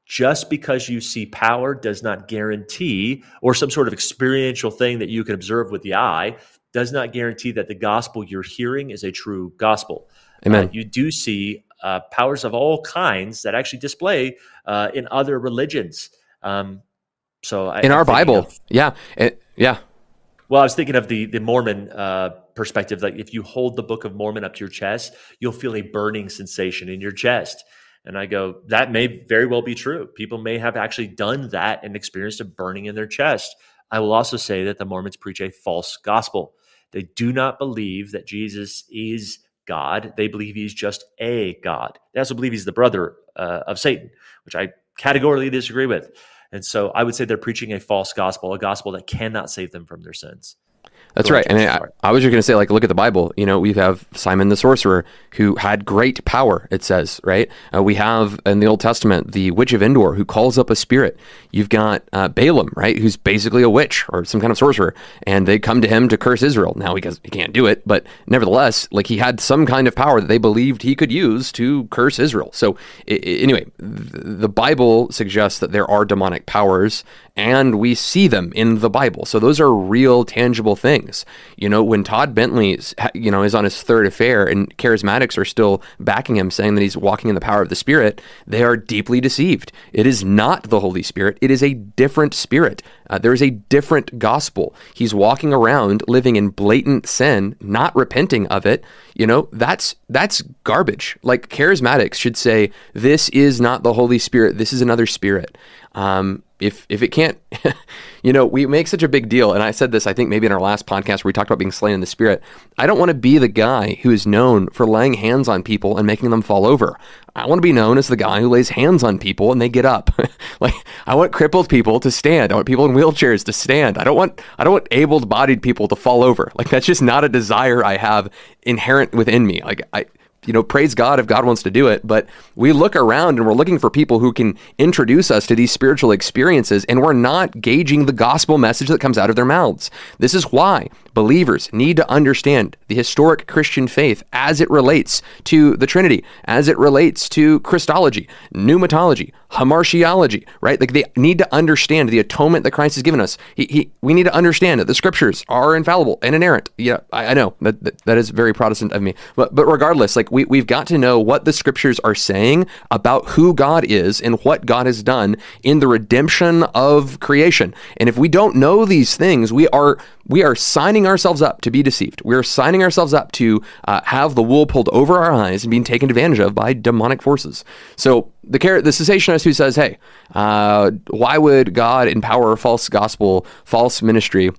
just because you see power does not guarantee, or some sort of experiential thing that you can observe with the eye, does not guarantee that the gospel you're hearing is a true gospel. Amen. Uh, you do see uh, powers of all kinds that actually display uh, in other religions. Um, so I, in I'm our Bible, of, yeah, it, yeah. Well, I was thinking of the the Mormon uh, perspective. Like if you hold the Book of Mormon up to your chest, you'll feel a burning sensation in your chest. And I go, that may very well be true. People may have actually done that and experienced a burning in their chest. I will also say that the Mormons preach a false gospel. They do not believe that Jesus is God. They believe he's just a God. They also believe he's the brother uh, of Satan, which I categorically disagree with. And so I would say they're preaching a false gospel, a gospel that cannot save them from their sins. That's right. And I, I was just going to say, like, look at the Bible. You know, we have Simon the sorcerer who had great power, it says, right? Uh, we have in the Old Testament, the witch of Endor who calls up a spirit. You've got uh, Balaam, right? Who's basically a witch or some kind of sorcerer. And they come to him to curse Israel. Now he, he can't do it, but nevertheless, like he had some kind of power that they believed he could use to curse Israel. So I- anyway, the Bible suggests that there are demonic powers, and we see them in the Bible. So those are real, tangible things. You know, when Todd Bentley, you know, is on his third affair and charismatics are still backing him, saying that he's walking in the power of the Spirit, they are deeply deceived. It is not the Holy Spirit. It is a different spirit. Uh, there is a different gospel. He's walking around living in blatant sin, not repenting of it. You know, that's that's garbage. Like charismatics should say, this is not the Holy Spirit. This is another spirit. Um, if if it can't, you know, we make such a big deal. And I said this, I think maybe in our last podcast where we talked about being slain in the Spirit. I don't want to be the guy who is known for laying hands on people and making them fall over. I want to be known as the guy who lays hands on people and they get up. Like I want crippled people to stand. I want people in wheelchairs to stand. I don't want I don't want able-bodied people to fall over. Like that's just not a desire I have inherent within me. Like I. You know, praise God if God wants to do it, but we look around and we're looking for people who can introduce us to these spiritual experiences, and we're not gauging the gospel message that comes out of their mouths. This is why believers need to understand the historic Christian faith as it relates to the Trinity, as it relates to Christology, pneumatology, hamartiology, right? Like they need to understand the atonement that Christ has given us. He, he, we need to understand that the scriptures are infallible and inerrant. Yeah, I, I know that, that that is very Protestant of me, but but regardless, like we we've got to know what the scriptures are saying about who God is and what God has done in the redemption of creation. And if we don't know these things, we are we are signing ourselves up to be deceived. We are signing ourselves up to uh, have the wool pulled over our eyes and being taken advantage of by demonic forces. So the the cessationist who says, hey, uh, why would God empower false gospel, false ministry?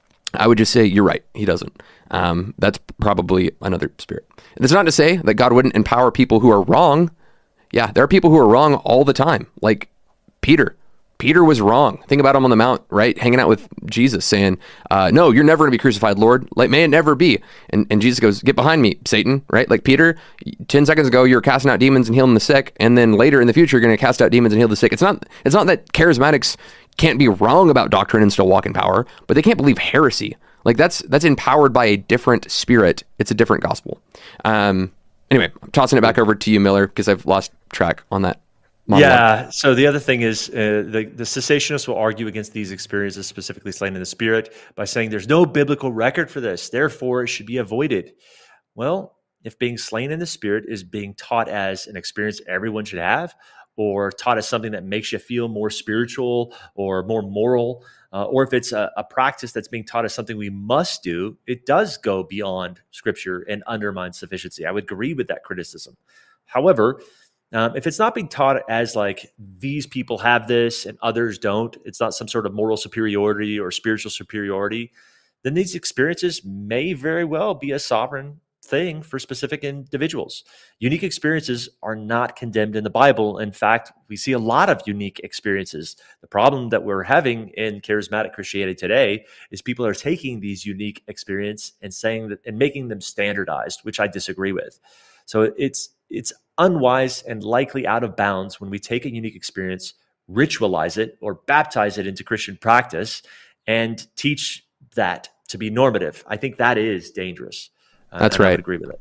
I would just say, you're right. He doesn't. Um, that's probably another spirit. And it's not to say that God wouldn't empower people who are wrong. Yeah, there are people who are wrong all the time. Like Peter. Peter was wrong. Think about him on the Mount, right? Hanging out with Jesus saying, uh, no, you're never going to be crucified, Lord. Like, may it never be. And and Jesus goes, get behind me, Satan, right? Like Peter, ten seconds ago, you were casting out demons and healing the sick. And then later in the future, you're going to cast out demons and heal the sick. It's not, it's not that charismatics can't be wrong about doctrine and still walk in power, but they can't believe heresy. Like that's, that's empowered by a different spirit. It's a different gospel. Um, anyway, I'm tossing it back over to you, Miller, because I've lost track on that. Monologue. Yeah. So the other thing is uh, the, the cessationists will argue against these experiences, specifically slain in the Spirit, by saying there's no biblical record for this. Therefore, it should be avoided. Well, if being slain in the Spirit is being taught as an experience everyone should have, or taught as something that makes you feel more spiritual or more moral, uh, or if it's a, a practice that's being taught as something we must do, it does go beyond Scripture and undermine sufficiency. I would agree with that criticism. However, Um, if it's not being taught as like these people have this and others don't, it's not some sort of moral superiority or spiritual superiority, then these experiences may very well be a sovereign thing for specific individuals. Unique experiences are not condemned in the Bible. In fact, we see a lot of unique experiences. The problem that we're having in charismatic Christianity today is people are taking these unique experiences and saying that and making them standardized, which I disagree with. So it's it's unwise and likely out of bounds when we take a unique experience, ritualize it or baptize it into Christian practice and teach that to be normative. I think that is dangerous. Uh, That's right. I would agree with it.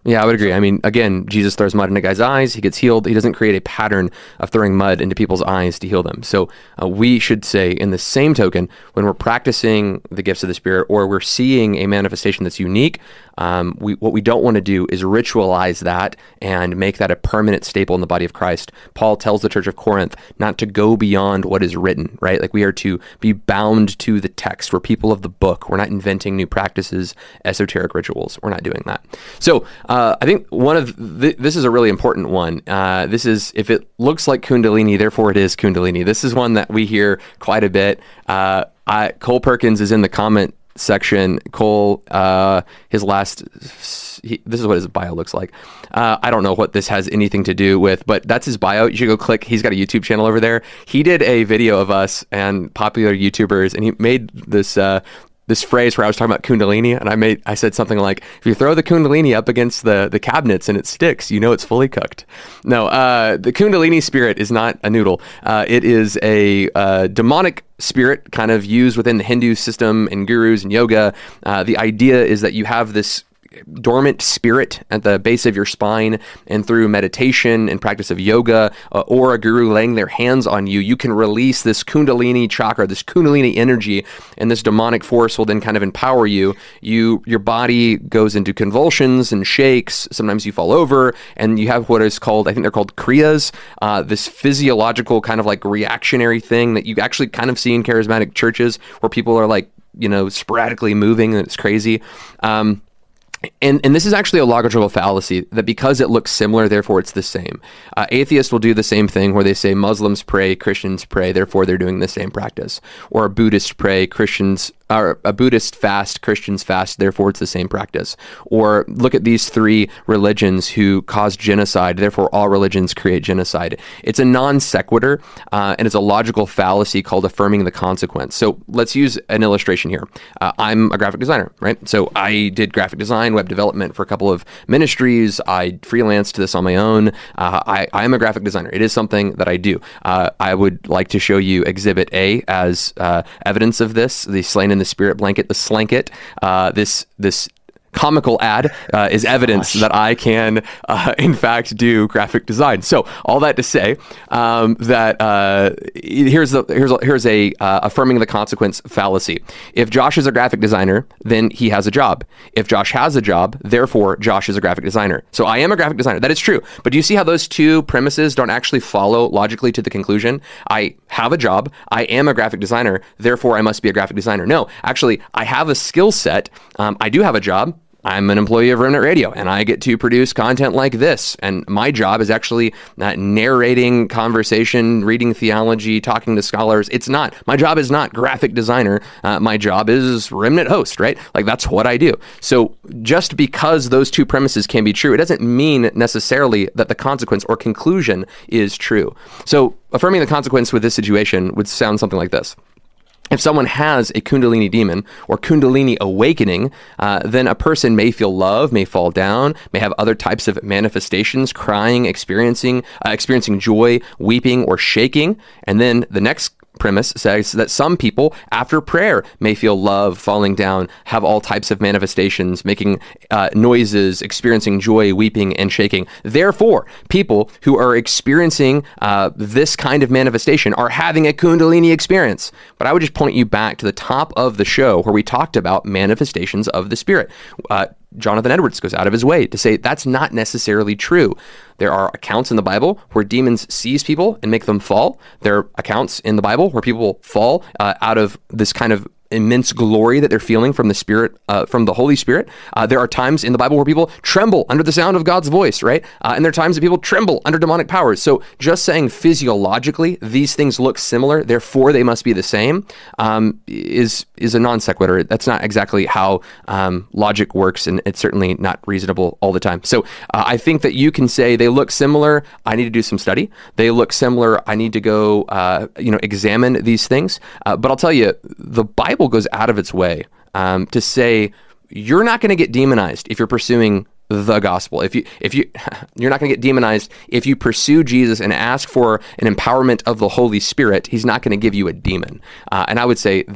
Yeah, I would agree. I mean, again, Jesus throws mud in a guy's eyes. He gets healed. He doesn't create a pattern of throwing mud into people's eyes to heal them. So uh, we should say, in the same token, when we're practicing the gifts of the Spirit or we're seeing a manifestation that's unique, um, we, what we don't want to do is ritualize that and make that a permanent staple in the body of Christ. Paul tells the church of Corinth not to go beyond what is written, right? Like we are to be bound to the text. We're people of the book. We're not inventing new practices, esoteric rituals. We're not doing that. So uh, I think one of th- this is a really important one. Uh, this is, if it looks like Kundalini, therefore it is Kundalini. This is one that we hear quite a bit. Uh, I, Cole Perkins is in the comment section. Cole, uh, his last, he, this is what his bio looks like. Uh, I don't know what this has anything to do with, but that's his bio. You should go click. He's got a YouTube channel over there. He did a video of us and popular YouTubers, and he made this, uh, this phrase where I was talking about Kundalini, and I made I said something like, if you throw the Kundalini up against the, the cabinets and it sticks, you know it's fully cooked. No, uh, the Kundalini spirit is not a noodle. Uh, it is a uh, demonic spirit kind of used within the Hindu system and gurus and yoga. Uh, the idea is that you have this dormant spirit at the base of your spine, and through meditation and practice of yoga uh, or a guru laying their hands on you, you can release this Kundalini chakra, this Kundalini energy, and this demonic force will then kind of empower you. You, your body goes into convulsions and shakes. Sometimes you fall over, and you have what is called, I think they're called kriyas, uh, this physiological kind of like reactionary thing that you actually kind of see in charismatic churches where people are like, you know, sporadically moving, and it's crazy. Um, And and this is actually a logical fallacy, that because it looks similar, therefore it's the same. Uh, atheists will do the same thing where they say Muslims pray, Christians pray, therefore they're doing the same practice. Or a Buddhist pray, Christians, or a Buddhist fast, Christians fast, therefore it's the same practice. Or look at these three religions who cause genocide, therefore all religions create genocide. It's a non sequitur, uh, and it's a logical fallacy called affirming the consequence. So let's use an illustration here. Uh, I'm a graphic designer, right? So I did graphic design, web development for a couple of ministries. I freelanced this on my own. Uh, I, I am a graphic designer. It is something that I do. Uh, I would like to show you Exhibit A as uh, evidence of this, the Slain in the Spirit blanket, the Slanket, uh, this this comical ad uh, is evidence Gosh. that I can, uh, in fact, do graphic design. So all that to say um, that uh, here's the here's a, here's a uh, affirming the consequence fallacy. If Josh is a graphic designer, then he has a job. If Josh has a job, therefore Josh is a graphic designer. So I am a graphic designer. That is true. But do you see how those two premises don't actually follow logically to the conclusion? I have a job. I am a graphic designer. Therefore, I must be a graphic designer. No, actually, I have a skill set. Um, I do have a job. I'm an employee of Remnant Radio, and I get to produce content like this. And my job is actually not narrating conversation, reading theology, talking to scholars. It's not. My job is not graphic designer. Uh, my job is Remnant host, right? Like, that's what I do. So just because those two premises can be true, it doesn't mean necessarily that the consequence or conclusion is true. So affirming the consequence with this situation would sound something like this. If someone has a Kundalini demon or Kundalini awakening, uh, then a person may feel love, may fall down, may have other types of manifestations, crying, experiencing, uh, experiencing joy, weeping, or shaking. And then the next premise says that some people after prayer may feel love, falling down, have all types of manifestations, making uh, noises, experiencing joy, weeping, and shaking. Therefore, people who are experiencing uh, this kind of manifestation are having a Kundalini experience. But I would just point you back to the top of the show where we talked about manifestations of the Spirit. Uh, Jonathan Edwards goes out of his way to say that's not necessarily true. There are accounts in the Bible where demons seize people and make them fall. There are accounts in the Bible where people fall uh, out of this kind of immense glory that they're feeling from the Spirit, uh, from the Holy Spirit. Uh, there are times in the Bible where people tremble under the sound of God's voice, right? Uh, and there are times that people tremble under demonic powers. So just saying physiologically these things look similar, therefore they must be the same, um, is is a non sequitur. That's not exactly how um, logic works, and it's certainly not reasonable all the time. So uh, I think that you can say they look similar. I need to do some study. They look similar. I need to go, uh, you know, examine these things. Uh, but I'll tell you, the Bible goes out of its way um, to say you're not going to get demonized if you're pursuing the gospel. If you, if you, you're not going to get demonized if you pursue Jesus and ask for an empowerment of the Holy Spirit. He's not going to give you a demon. Uh, and I would say that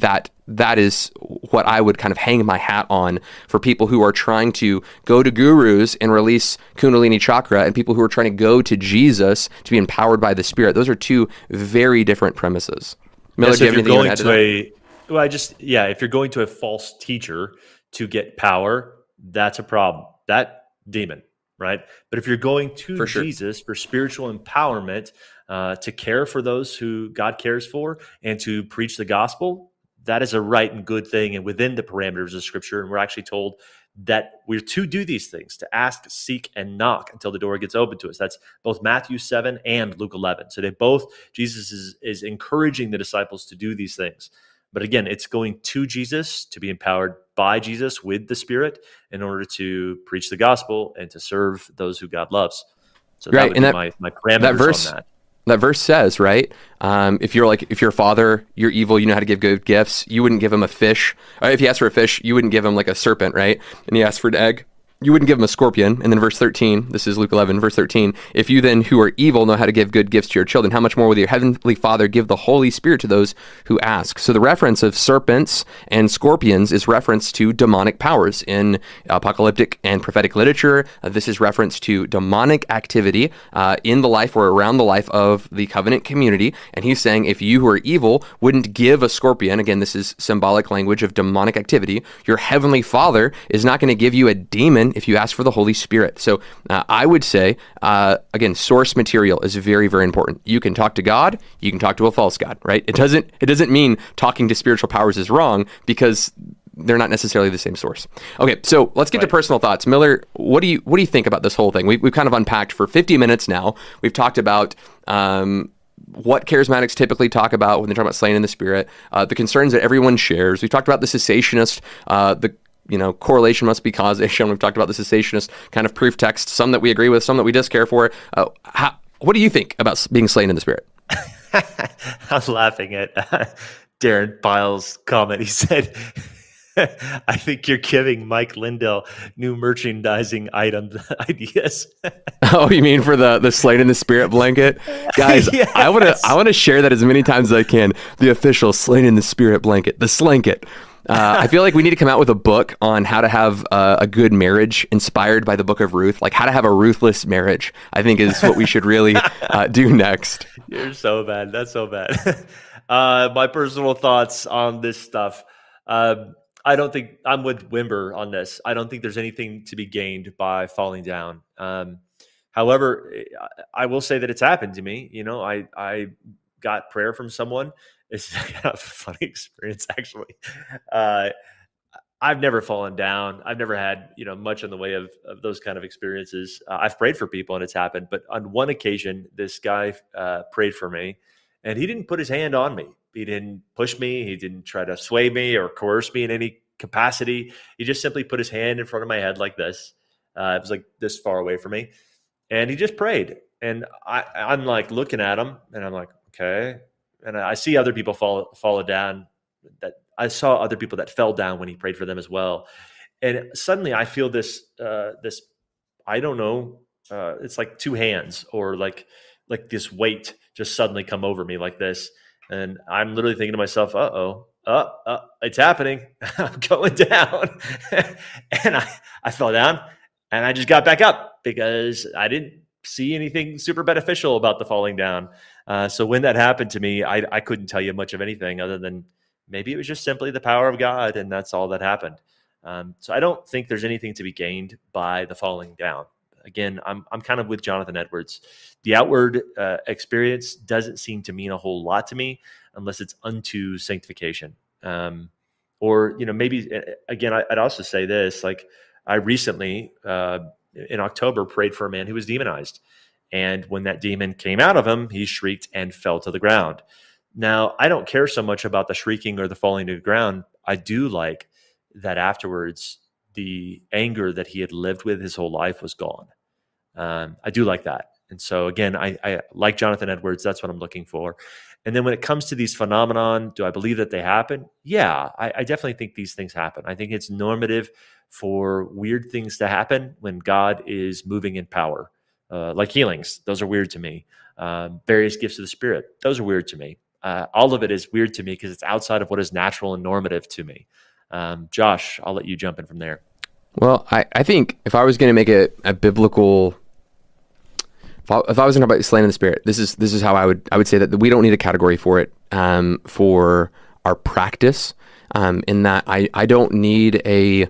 that is what I would kind of hang my hat on for people who are trying to go to gurus and release Kundalini chakra, and people who are trying to go to Jesus to be empowered by the Spirit. Those are two very different premises. Miller, yeah, so do you have if you're anything going to, to a, well, I just, yeah, if you're going to a false teacher to get power, that's a problem. That demon, right? But if you're going to For sure. Jesus for spiritual empowerment, uh, to care for those who God cares for, and to preach the gospel, that is a right and good thing, and within the parameters of Scripture. And we're actually told that we're to do these things, to ask, seek, and knock until the door gets open to us. That's both Matthew seven and Luke eleven. So they both, Jesus is, is encouraging the disciples to do these things. But again, it's going to Jesus to be empowered by Jesus with the Spirit in order to preach the gospel and to serve those who God loves. So right. that would and be that, my, my parameters that verse, on that. That verse says, right? Um, if you're like, if you're a father, you're evil, you know how to give good gifts, you wouldn't give him a fish. Or if he asked for a fish, you wouldn't give him like a serpent, right? And he asked for an egg, you wouldn't give him a scorpion. And then verse thirteen, this is Luke eleven, verse thirteen, if you then who are evil know how to give good gifts to your children, how much more will your heavenly Father give the Holy Spirit to those who ask? So the reference of serpents and scorpions is reference to demonic powers in apocalyptic and prophetic literature. Uh, this is reference to demonic activity uh, in the life or around the life of the covenant community. And he's saying if you who are evil wouldn't give a scorpion, again, this is symbolic language of demonic activity, your heavenly Father is not going to give you a demon if you ask for the Holy Spirit. So uh, I would say, uh, again, source material is very, very important. You can talk to God, you can talk to a false God, right? It doesn't, it doesn't mean talking to spiritual powers is wrong, because they're not necessarily the same source. Okay, so let's get right to personal thoughts. Miller, what do you what do you think about this whole thing? We, we've kind of unpacked for fifty minutes now. We've talked about um, what charismatics typically talk about when they talk about slaying in the Spirit, uh, the concerns that everyone shares. We've talked about the cessationist, uh, the you know, correlation must be causation. We've talked about the cessationist kind of proof text, some that we agree with, some that we just care for. Uh, how, what do you think about being slain in the Spirit? I was laughing at uh, Darren Biles' comment. He said, I think you're giving Mike Lindell new merchandising item ideas. Oh, you mean for the the slain in the Spirit blanket? Guys, yes. I want to I want to share that as many times as I can. The official slain in the Spirit blanket, the slanket. Uh, I feel like we need to come out with a book on how to have uh, a good marriage inspired by the book of Ruth, like how to have a ruthless marriage, I think is what we should really uh, do next. You're so bad. That's so bad. uh, my personal thoughts on this stuff. Uh, I don't think I'm with Wimber on this. I don't think there's anything to be gained by falling down. Um, however, I will say that it's happened to me. You know, I, I got prayer from someone. It's kind of a funny experience, actually. Uh, I've never fallen down. I've never had, you know, much in the way of, of those kind of experiences. Uh, I've prayed for people and it's happened. But on one occasion, this guy uh, prayed for me, and he didn't put his hand on me. He didn't push me. He didn't try to sway me or coerce me in any capacity. He just simply put his hand in front of my head like this. Uh, it was like this far away from me. And he just prayed. And I, I'm like looking at him, and I'm like, okay. And I see other people fall fall down. That I saw other people that fell down when he prayed for them as well. And suddenly I feel this, uh, this, I don't know, uh, it's like two hands or like, like this weight just suddenly come over me like this. And I'm literally thinking to myself, uh-oh, uh, uh, it's happening. I'm going down. And I, I fell down and I just got back up because I didn't see anything super beneficial about the falling down. Uh, so when that happened to me, I, I couldn't tell you much of anything other than maybe it was just simply the power of God, and that's all that happened. Um, so I don't think there's anything to be gained by the falling down. Again, I'm I'm kind of with Jonathan Edwards. The outward uh, experience doesn't seem to mean a whole lot to me unless it's unto sanctification. Um, or, you know, maybe, again, I, I'd also say this, like I recently, uh, in October, prayed for a man who was demonized. And when that demon came out of him, he shrieked and fell to the ground. Now, I don't care so much about the shrieking or the falling to the ground. I do like that afterwards, the anger that he had lived with his whole life was gone. Um, I do like that. And so again, I, I like Jonathan Edwards. That's what I'm looking for. And then when it comes to these phenomenon, do I believe that they happen? Yeah, I, I definitely think these things happen. I think it's normative for weird things to happen when God is moving in power. Uh, like healings, those are weird to me. Um, various gifts of the Spirit, those are weird to me. uh, all of it is weird to me because it's outside of what is natural and normative to me. Um, Josh, I'll let you jump in from there. Well, I, I think if I was going to make a, a biblical, if I, if I was going to talk about slain in the spirit, this is this is how I would I would say that we don't need a category for it um, for our practice. Um, in that I, I don't need a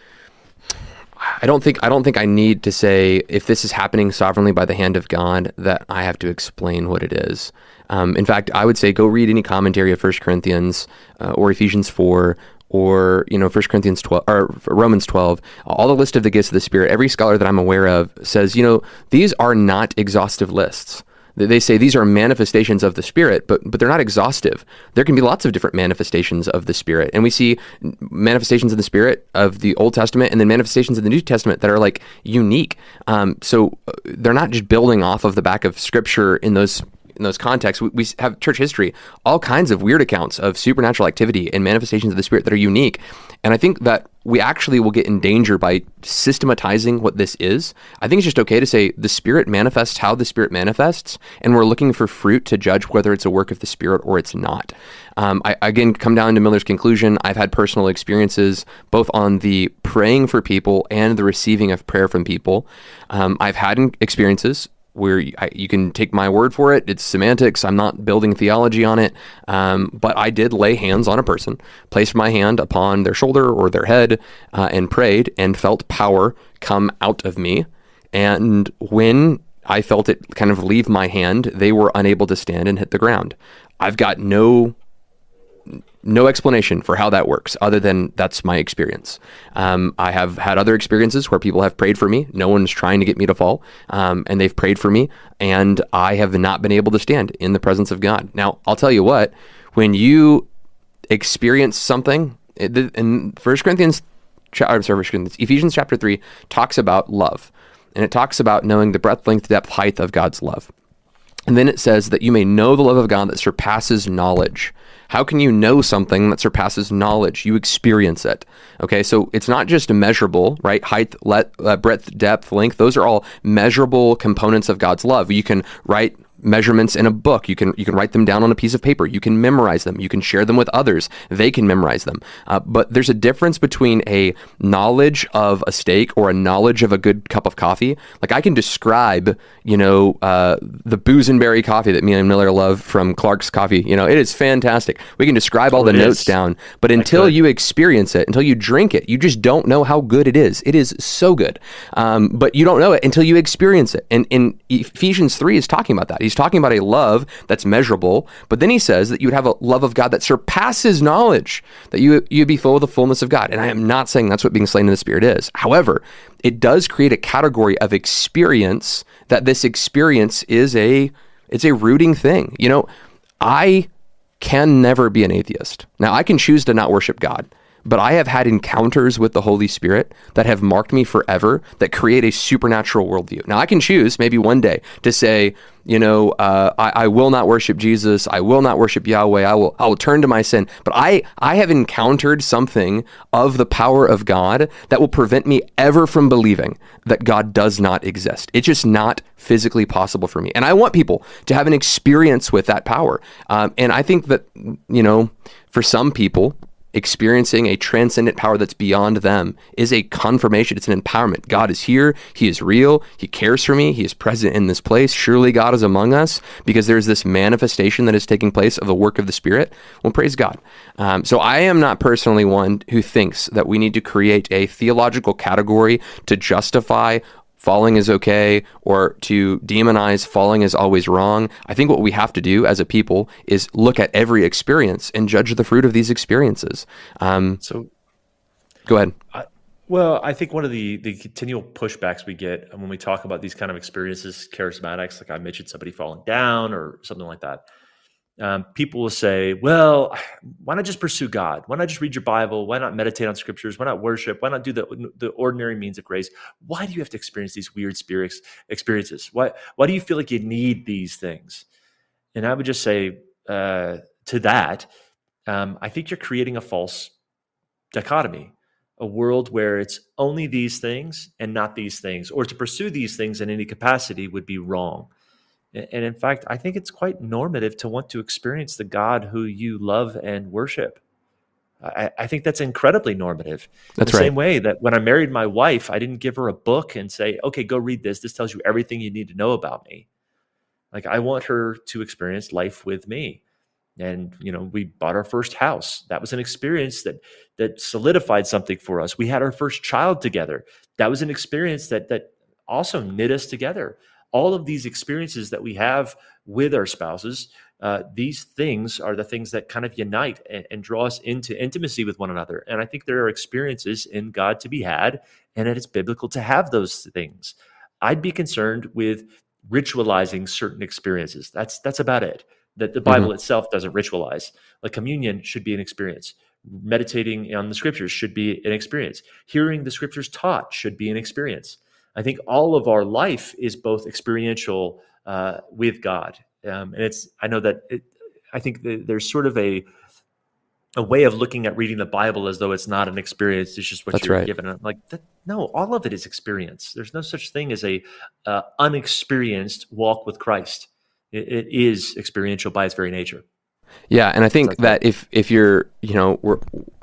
I don't think I don't think I need to say if this is happening sovereignly by the hand of God that I have to explain what it is. Um, in fact, I would say go read any commentary of First Corinthians uh, or Ephesians four or you know First Corinthians twelve or Romans twelve. All the list of the gifts of the Spirit. Every scholar that I'm aware of says you know these are not exhaustive lists. They say these are manifestations of the Spirit, but but they're not exhaustive. There can be lots of different manifestations of the Spirit. And we see manifestations in the Spirit of the Old Testament and then manifestations in the New Testament that are like unique. Um, so they're not just building off of the back of Scripture in those in those contexts. We, we have church history, all kinds of weird accounts of supernatural activity and manifestations of the Spirit that are unique. And I think that we actually will get in danger by systematizing what this is. I think it's just okay to say the Spirit manifests how the Spirit manifests, and we're looking for fruit to judge whether it's a work of the Spirit or it's not. Um, I, again, come down to Miller's conclusion. I've had personal experiences both on the praying for people and the receiving of prayer from people. Um, I've had experiences where I, you can take my word for it. It's semantics. I'm not building theology on it. Um, but I did lay hands on a person, placed my hand upon their shoulder or their head, uh, and prayed and felt power come out of me. And when I felt it kind of leave my hand, they were unable to stand and hit the ground. I've got no no explanation for how that works other than that's my experience. Um, I have had other experiences where people have prayed for me. No one's trying to get me to fall, um, and they've prayed for me, and I have not been able to stand in the presence of God. Now, I'll tell you what, when you experience something, in First Corinthians, I'm sorry, First Corinthians, Ephesians chapter three talks about love, and it talks about knowing the breadth, length, depth, height of God's love. And then it says that you may know the love of God that surpasses knowledge. How can you know something that surpasses knowledge? You experience it. Okay, so it's not just measurable, right? Height, let, uh, breadth, depth, length, those are all measurable components of God's love. You can write measurements in a book. You can you can write them down on a piece of paper. You can memorize them. You can share them with others. They can memorize them. Uh, but there's a difference between a knowledge of a steak or a knowledge of a good cup of coffee. Like I can describe, you know, uh, the boysenberry coffee that me and Miller love from Clark's Coffee. You know, it is fantastic. We can describe all the notes down, but until you experience it, until you drink it, you just don't know how good it is. It is so good. Um, but you don't know it until you experience it. And in Ephesians three is talking about that. He's talking about a love that's measurable, but then he says that you would have a love of God that surpasses knowledge, that you you'd be full of the fullness of God. And I am not saying that's what being slain in the Spirit is. However, it does create a category of experience that this experience is a it's a rooting thing. You know, I can never be an atheist. Now, I can choose to not worship God, but I have had encounters with the Holy Spirit that have marked me forever, that create a supernatural worldview. Now, I can choose maybe one day to say, you know, uh, I, I will not worship Jesus. I will not worship Yahweh. I will I will turn to my sin. But I, I have encountered something of the power of God that will prevent me ever from believing that God does not exist. It's just not physically possible for me. And I want people to have an experience with that power. Um, and I think that, you know, for some people, experiencing a transcendent power that's beyond them is a confirmation. It's an empowerment. God is here. He is real. He cares for me. He is present in this place. Surely God is among us, because there's this manifestation that is taking place of the work of the Spirit. Well, praise God. Um, so I am not personally one who thinks that we need to create a theological category to justify falling is okay, or to demonize falling is always wrong. I think what we have to do as a people is look at every experience and judge the fruit of these experiences. Um, so, go ahead. I, well, I think one of the the continual pushbacks we get when we talk about these kind of experiences, charismatics, like I mentioned, somebody falling down or something like that. Um, people will say, well, why not just pursue God? Why not just read your Bible? Why not meditate on scriptures? Why not worship? Why not do the, the ordinary means of grace? Why do you have to experience these weird spirits experiences? Why, why do you feel like you need these things? And I would just say uh, to that, um, I think you're creating a false dichotomy, a world where it's only these things and not these things, or to pursue these things in any capacity would be wrong. And in fact, I think it's quite normative to want to experience the God who you love and worship. I, I think that's incredibly normative. That's in the right. same way that when I married my wife, I didn't give her a book and say, okay, go read this. This tells you everything you need to know about me. Like, I want her to experience life with me. And, you know, we bought our first house. That was an experience that that solidified something for us. We had our first child together. That was an experience that that also knit us together. All of these experiences that we have with our spouses, uh, these things are the things that kind of unite and, and draw us into intimacy with one another. And I think there are experiences in God to be had, and that it's biblical to have those things. I'd be concerned with ritualizing certain experiences. That's that's about it. That the Bible mm-hmm. itself doesn't ritualize. Like, communion should be an experience. Meditating on the scriptures should be an experience. Hearing the scriptures taught should be an experience. I think all of our life is both experiential uh, with God. Um, and it's, I know that it, I think that there's sort of a, a way of looking at reading the Bible as though it's not an experience. It's just what That's you're right. given. I'm like, that, no, all of it is experience. There's no such thing as a uh, unexperienced walk with Christ. It, it is experiential by its very nature. Yeah. And I think that if, if you're, you know, we're,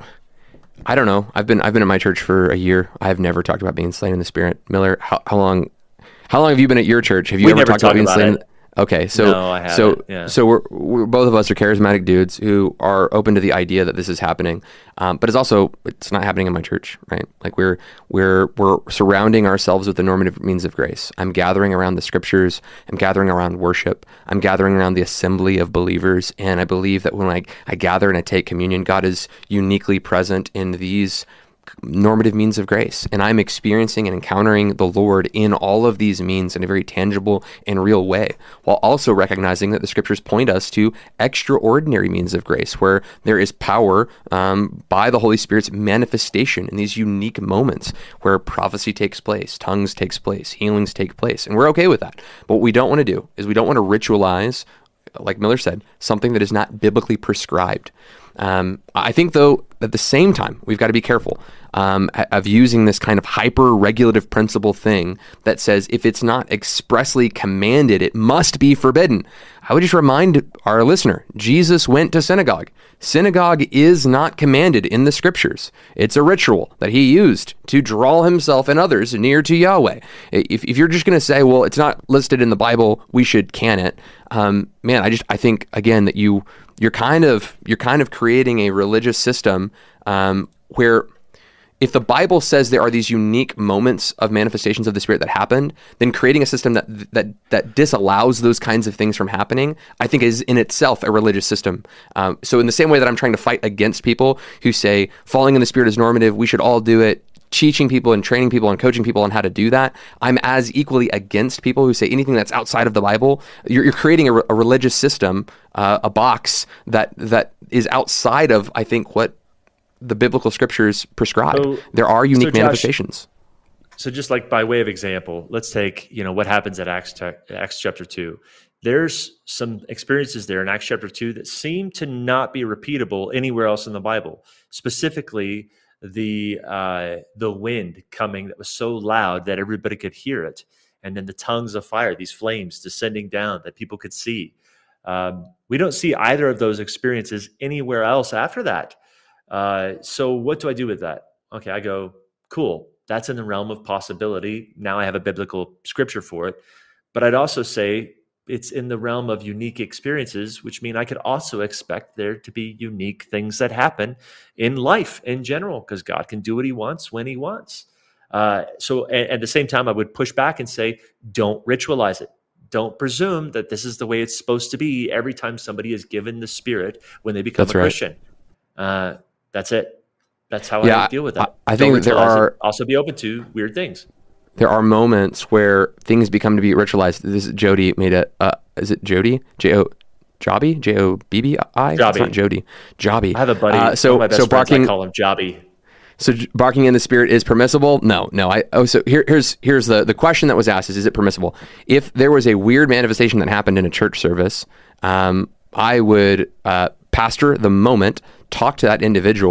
I don't know. I've been I've been in my church for a year. I've never talked about being slain in the Spirit. Miller, how, how long how long have you been at your church? Have you we ever never talked about being about slain? It. Okay, so no, I haven't. so yeah. so we're, we're both of us are charismatic dudes who are open to the idea that this is happening, um, but it's also it's not happening in my church, right? Like we're we're we're surrounding ourselves with the normative means of grace. I'm gathering around the scriptures. I'm gathering around worship. I'm gathering around the assembly of believers, and I believe that when I I gather and I take communion, God is uniquely present in these normative means of grace, and I'm experiencing and encountering the Lord in all of these means in a very tangible and real way, while also recognizing that the scriptures point us to extraordinary means of grace where there is power um, by the Holy Spirit's manifestation in these unique moments where prophecy takes place, tongues takes place, healings take place, and we're okay with that. But what we don't want to do is we don't want to ritualize, like Miller said, something that is not biblically prescribed. Um, I think, though, at the same time, we've got to be careful um, of using this kind of hyper-regulative principle thing that says if it's not expressly commanded, it must be forbidden. I would just remind our listener, Jesus went to synagogue. Synagogue is not commanded in the scriptures. It's a ritual that he used to draw himself and others near to Yahweh. If, if you're just going to say, well, it's not listed in the Bible, we should can it. Um, man, I just I think again that you you're kind of you're kind of creating a religious system um, where if the Bible says there are these unique moments of manifestations of the Spirit that happened, then creating a system that that that disallows those kinds of things from happening, I think is in itself a religious system. Um, so in the same way that I'm trying to fight against people who say falling in the Spirit is normative, we should all do it, teaching people and training people and coaching people on how to do that, I'm as equally against people who say anything that's outside of the Bible. You're, you're creating a, a religious system, uh, a box that that is outside of, I think, what the biblical scriptures prescribe. So, there are unique so Josh, manifestations. So just like by way of example, let's take, you know, what happens at Acts, Acts chapter two. There's some experiences there in Acts chapter two that seem to not be repeatable anywhere else in the Bible. Specifically, the uh, the wind coming that was so loud that everybody could hear it. And then the tongues of fire, these flames descending down that people could see. Um, we don't see either of those experiences anywhere else after that. Uh, so what do I do with that? Okay, I go, cool. That's in the realm of possibility. Now I have a biblical scripture for it. But I'd also say it's in the realm of unique experiences, which mean I could also expect there to be unique things that happen in life in general, because God can do what he wants when he wants. Uh, so at, at the same time, I would push back and say, don't ritualize it. Don't presume that this is the way it's supposed to be every time somebody is given the Spirit when they become That's a right. Christian. Uh, that's it. That's how yeah, I deal with that. I, I think there are it. Also be open to weird things. There are moments where things become to be ritualized. This is Jody made a, uh, is it Jody? J O, Jobby? J O B B I? Jobby. It's not Jody. Jobby. I have a buddy. Uh, so, one of my best so friends, barking, I call him Jobby. So barking in the Spirit is permissible? No, no. I oh, so here, here's here's the the question that was asked is: is it permissible? If there was a weird manifestation that happened in a church service, um, I would uh, pastor the moment, talk to that individual,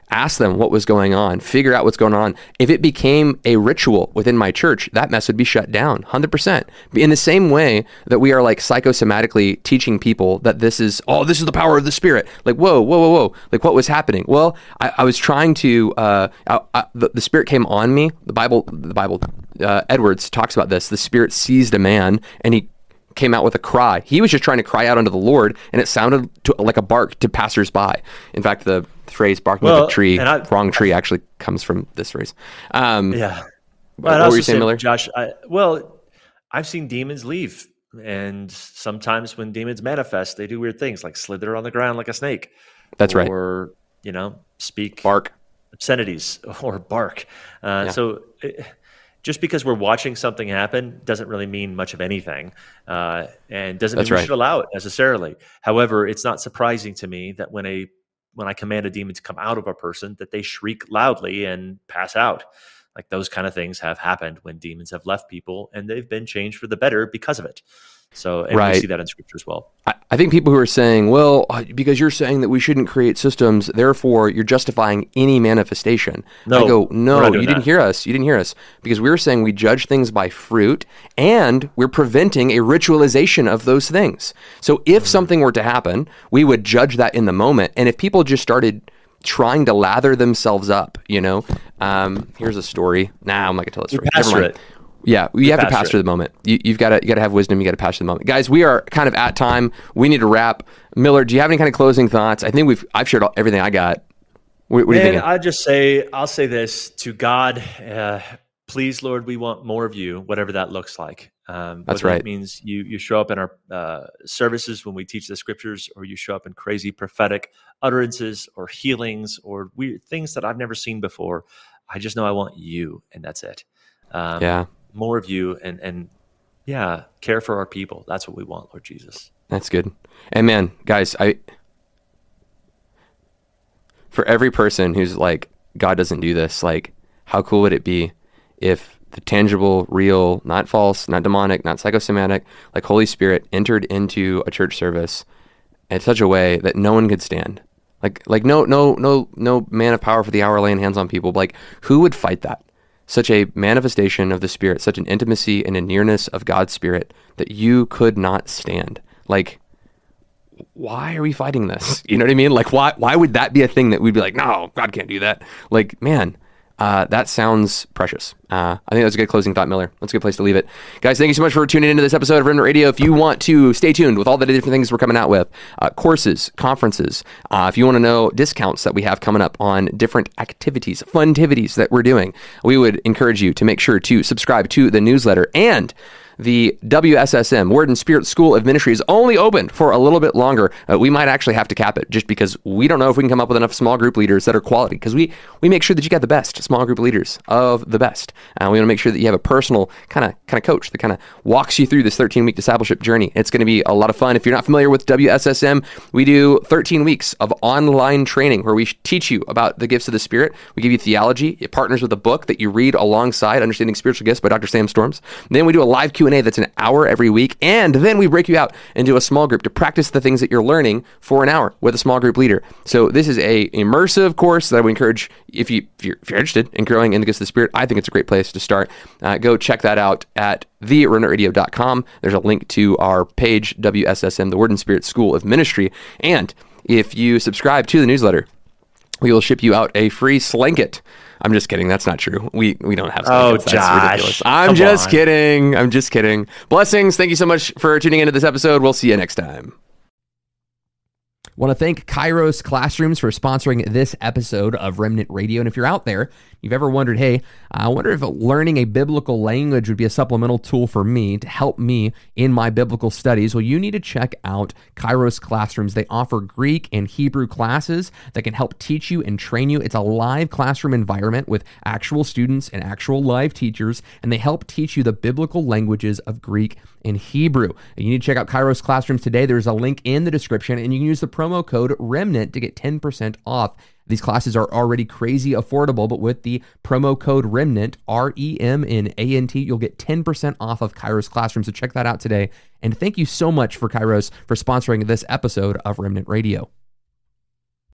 ask them what was going on, figure out what's going on. If it became a ritual within my church, that mess would be shut down one hundred percent. In the same way that we are like psychosomatically teaching people that this is, oh, this is the power of the Spirit. Like, whoa, whoa, whoa, whoa. Like, what was happening? Well, I, I was trying to, uh, I, I, the, the Spirit came on me. The Bible, the Bible, uh, Edwards talks about this. The Spirit seized a man and he came out with a cry. He was just trying to cry out unto the Lord, and it sounded to, like a bark to passersby. In fact, the phrase "barking well, like a tree," I, wrong tree, actually comes from this phrase. Um, yeah. Well, what were you saying, Miller? Josh, I, well, I've seen demons leave, and sometimes when demons manifest, they do weird things like slither on the ground like a snake. That's or, right. Or, you know, speak bark obscenities or bark. Uh, yeah. So. It, Just because we're watching something happen doesn't really mean much of anything, uh, and doesn't That's mean we right. should allow it necessarily. However, it's not surprising to me that when a when I command a demon to come out of a person, that they shriek loudly and pass out. Like those kind of things have happened when demons have left people, and they've been changed for the better because of it. So, and right. we see that in Scripture as well. I, I think people who are saying, well, because you're saying that we shouldn't create systems, therefore you're justifying any manifestation. No, I go, no, you didn't that. hear us. You didn't hear us. Because we were saying we judge things by fruit, and we're preventing a ritualization of those things. So if mm-hmm. something were to happen, we would judge that in the moment. And if people just started trying to lather themselves up, you know, um, here's a story. Nah, I'm not going to tell a story. You pastor it. Yeah, you You're have to pass through the moment. You, you've got to you got to have wisdom. You got to pass through the moment, guys. We are kind of at time. We need to wrap. Miller, do you have any kind of closing thoughts? I think we've I've shared all, everything I got. What, what Man, do you think? I just say I'll say this to God. Uh, please, Lord, we want more of you, whatever that looks like. Um, That's whether right. It means you you show up in our uh, services when we teach the Scriptures, or you show up in crazy prophetic utterances or healings or weird things that I've never seen before. I just know I want you, and that's it. Um, yeah. More of you, and and yeah, care for our people. That's what we want, Lord Jesus. That's good. And man, guys, I for every person who's like, God doesn't do this, like, how cool would it be if the tangible, real, not false, not demonic, not psychosomatic, like Holy Spirit entered into a church service in such a way that no one could stand? Like, like no, no, no, no man of power for the hour laying hands on people. Like, who would fight that? Such a manifestation of the Spirit, such an intimacy and a nearness of God's Spirit that you could not stand. Like, why are we fighting this? You know what I mean? Like, why why would that be a thing that we'd be like, no, God can't do that? Like, man, uh, that sounds precious. Uh, I think that's a good closing thought, Miller. That's a good place to leave it. Guys, thank you so much for tuning into this episode of Remnant Radio. If you want to stay tuned with all the different things we're coming out with, uh, courses, conferences, uh, if you want to know discounts that we have coming up on different activities, funtivities that we're doing, we would encourage you to make sure to subscribe to the newsletter. And the W S S M, Word and Spirit School of Ministry, is only open for a little bit longer. Uh, we might actually have to cap it just because we don't know if we can come up with enough small group leaders that are quality, because we, we make sure that you got the best small group leaders of the best. Uh, we want to make sure that you have a personal kind of kind of coach that kind of walks you through this thirteen-week discipleship journey. It's going to be a lot of fun. If you're not familiar with W S S M, we do thirteen weeks of online training where we teach you about the gifts of the Spirit. We give you theology. It partners with a book that you read alongside Understanding Spiritual Gifts by Doctor Sam Storms. And then we do a live Q and A that's an hour every week, and then we break you out into a small group to practice the things that you're learning for an hour with a small group leader. So this is a immersive course that I would encourage if you if you're, if you're interested in growing in the gifts of the Spirit. I think it's a great place to start. Uh, go check that out at the remnant radio dot com. There's a link to our page, W S S M, the Word and Spirit School of Ministry. And if you subscribe to the newsletter, we will ship you out a free slanket. I'm just kidding. That's not true. We we don't have Oh, That's Josh. ridiculous. I'm Come just on. kidding. I'm just kidding. Blessings. Thank you so much for tuning into this episode. We'll see you next time. Want to thank Kairos Classrooms for sponsoring this episode of Remnant Radio. And if you're out there, you've ever wondered, hey, I wonder if learning a biblical language would be a supplemental tool for me to help me in my biblical studies. Well, you need to check out Kairos Classrooms. They offer Greek and Hebrew classes that can help teach you and train you. It's a live classroom environment with actual students and actual live teachers, and they help teach you the biblical languages of Greek and Hebrew. And you need to check out Kairos Classrooms today. There's a link in the description, and you can use the promo code REMNANT to get ten percent off. These classes are already crazy affordable, but with the promo code REMNANT, R E M N A N T, you'll get ten percent off of Kairos Classrooms. So check that out today. And thank you so much for Kairos for sponsoring this episode of Remnant Radio.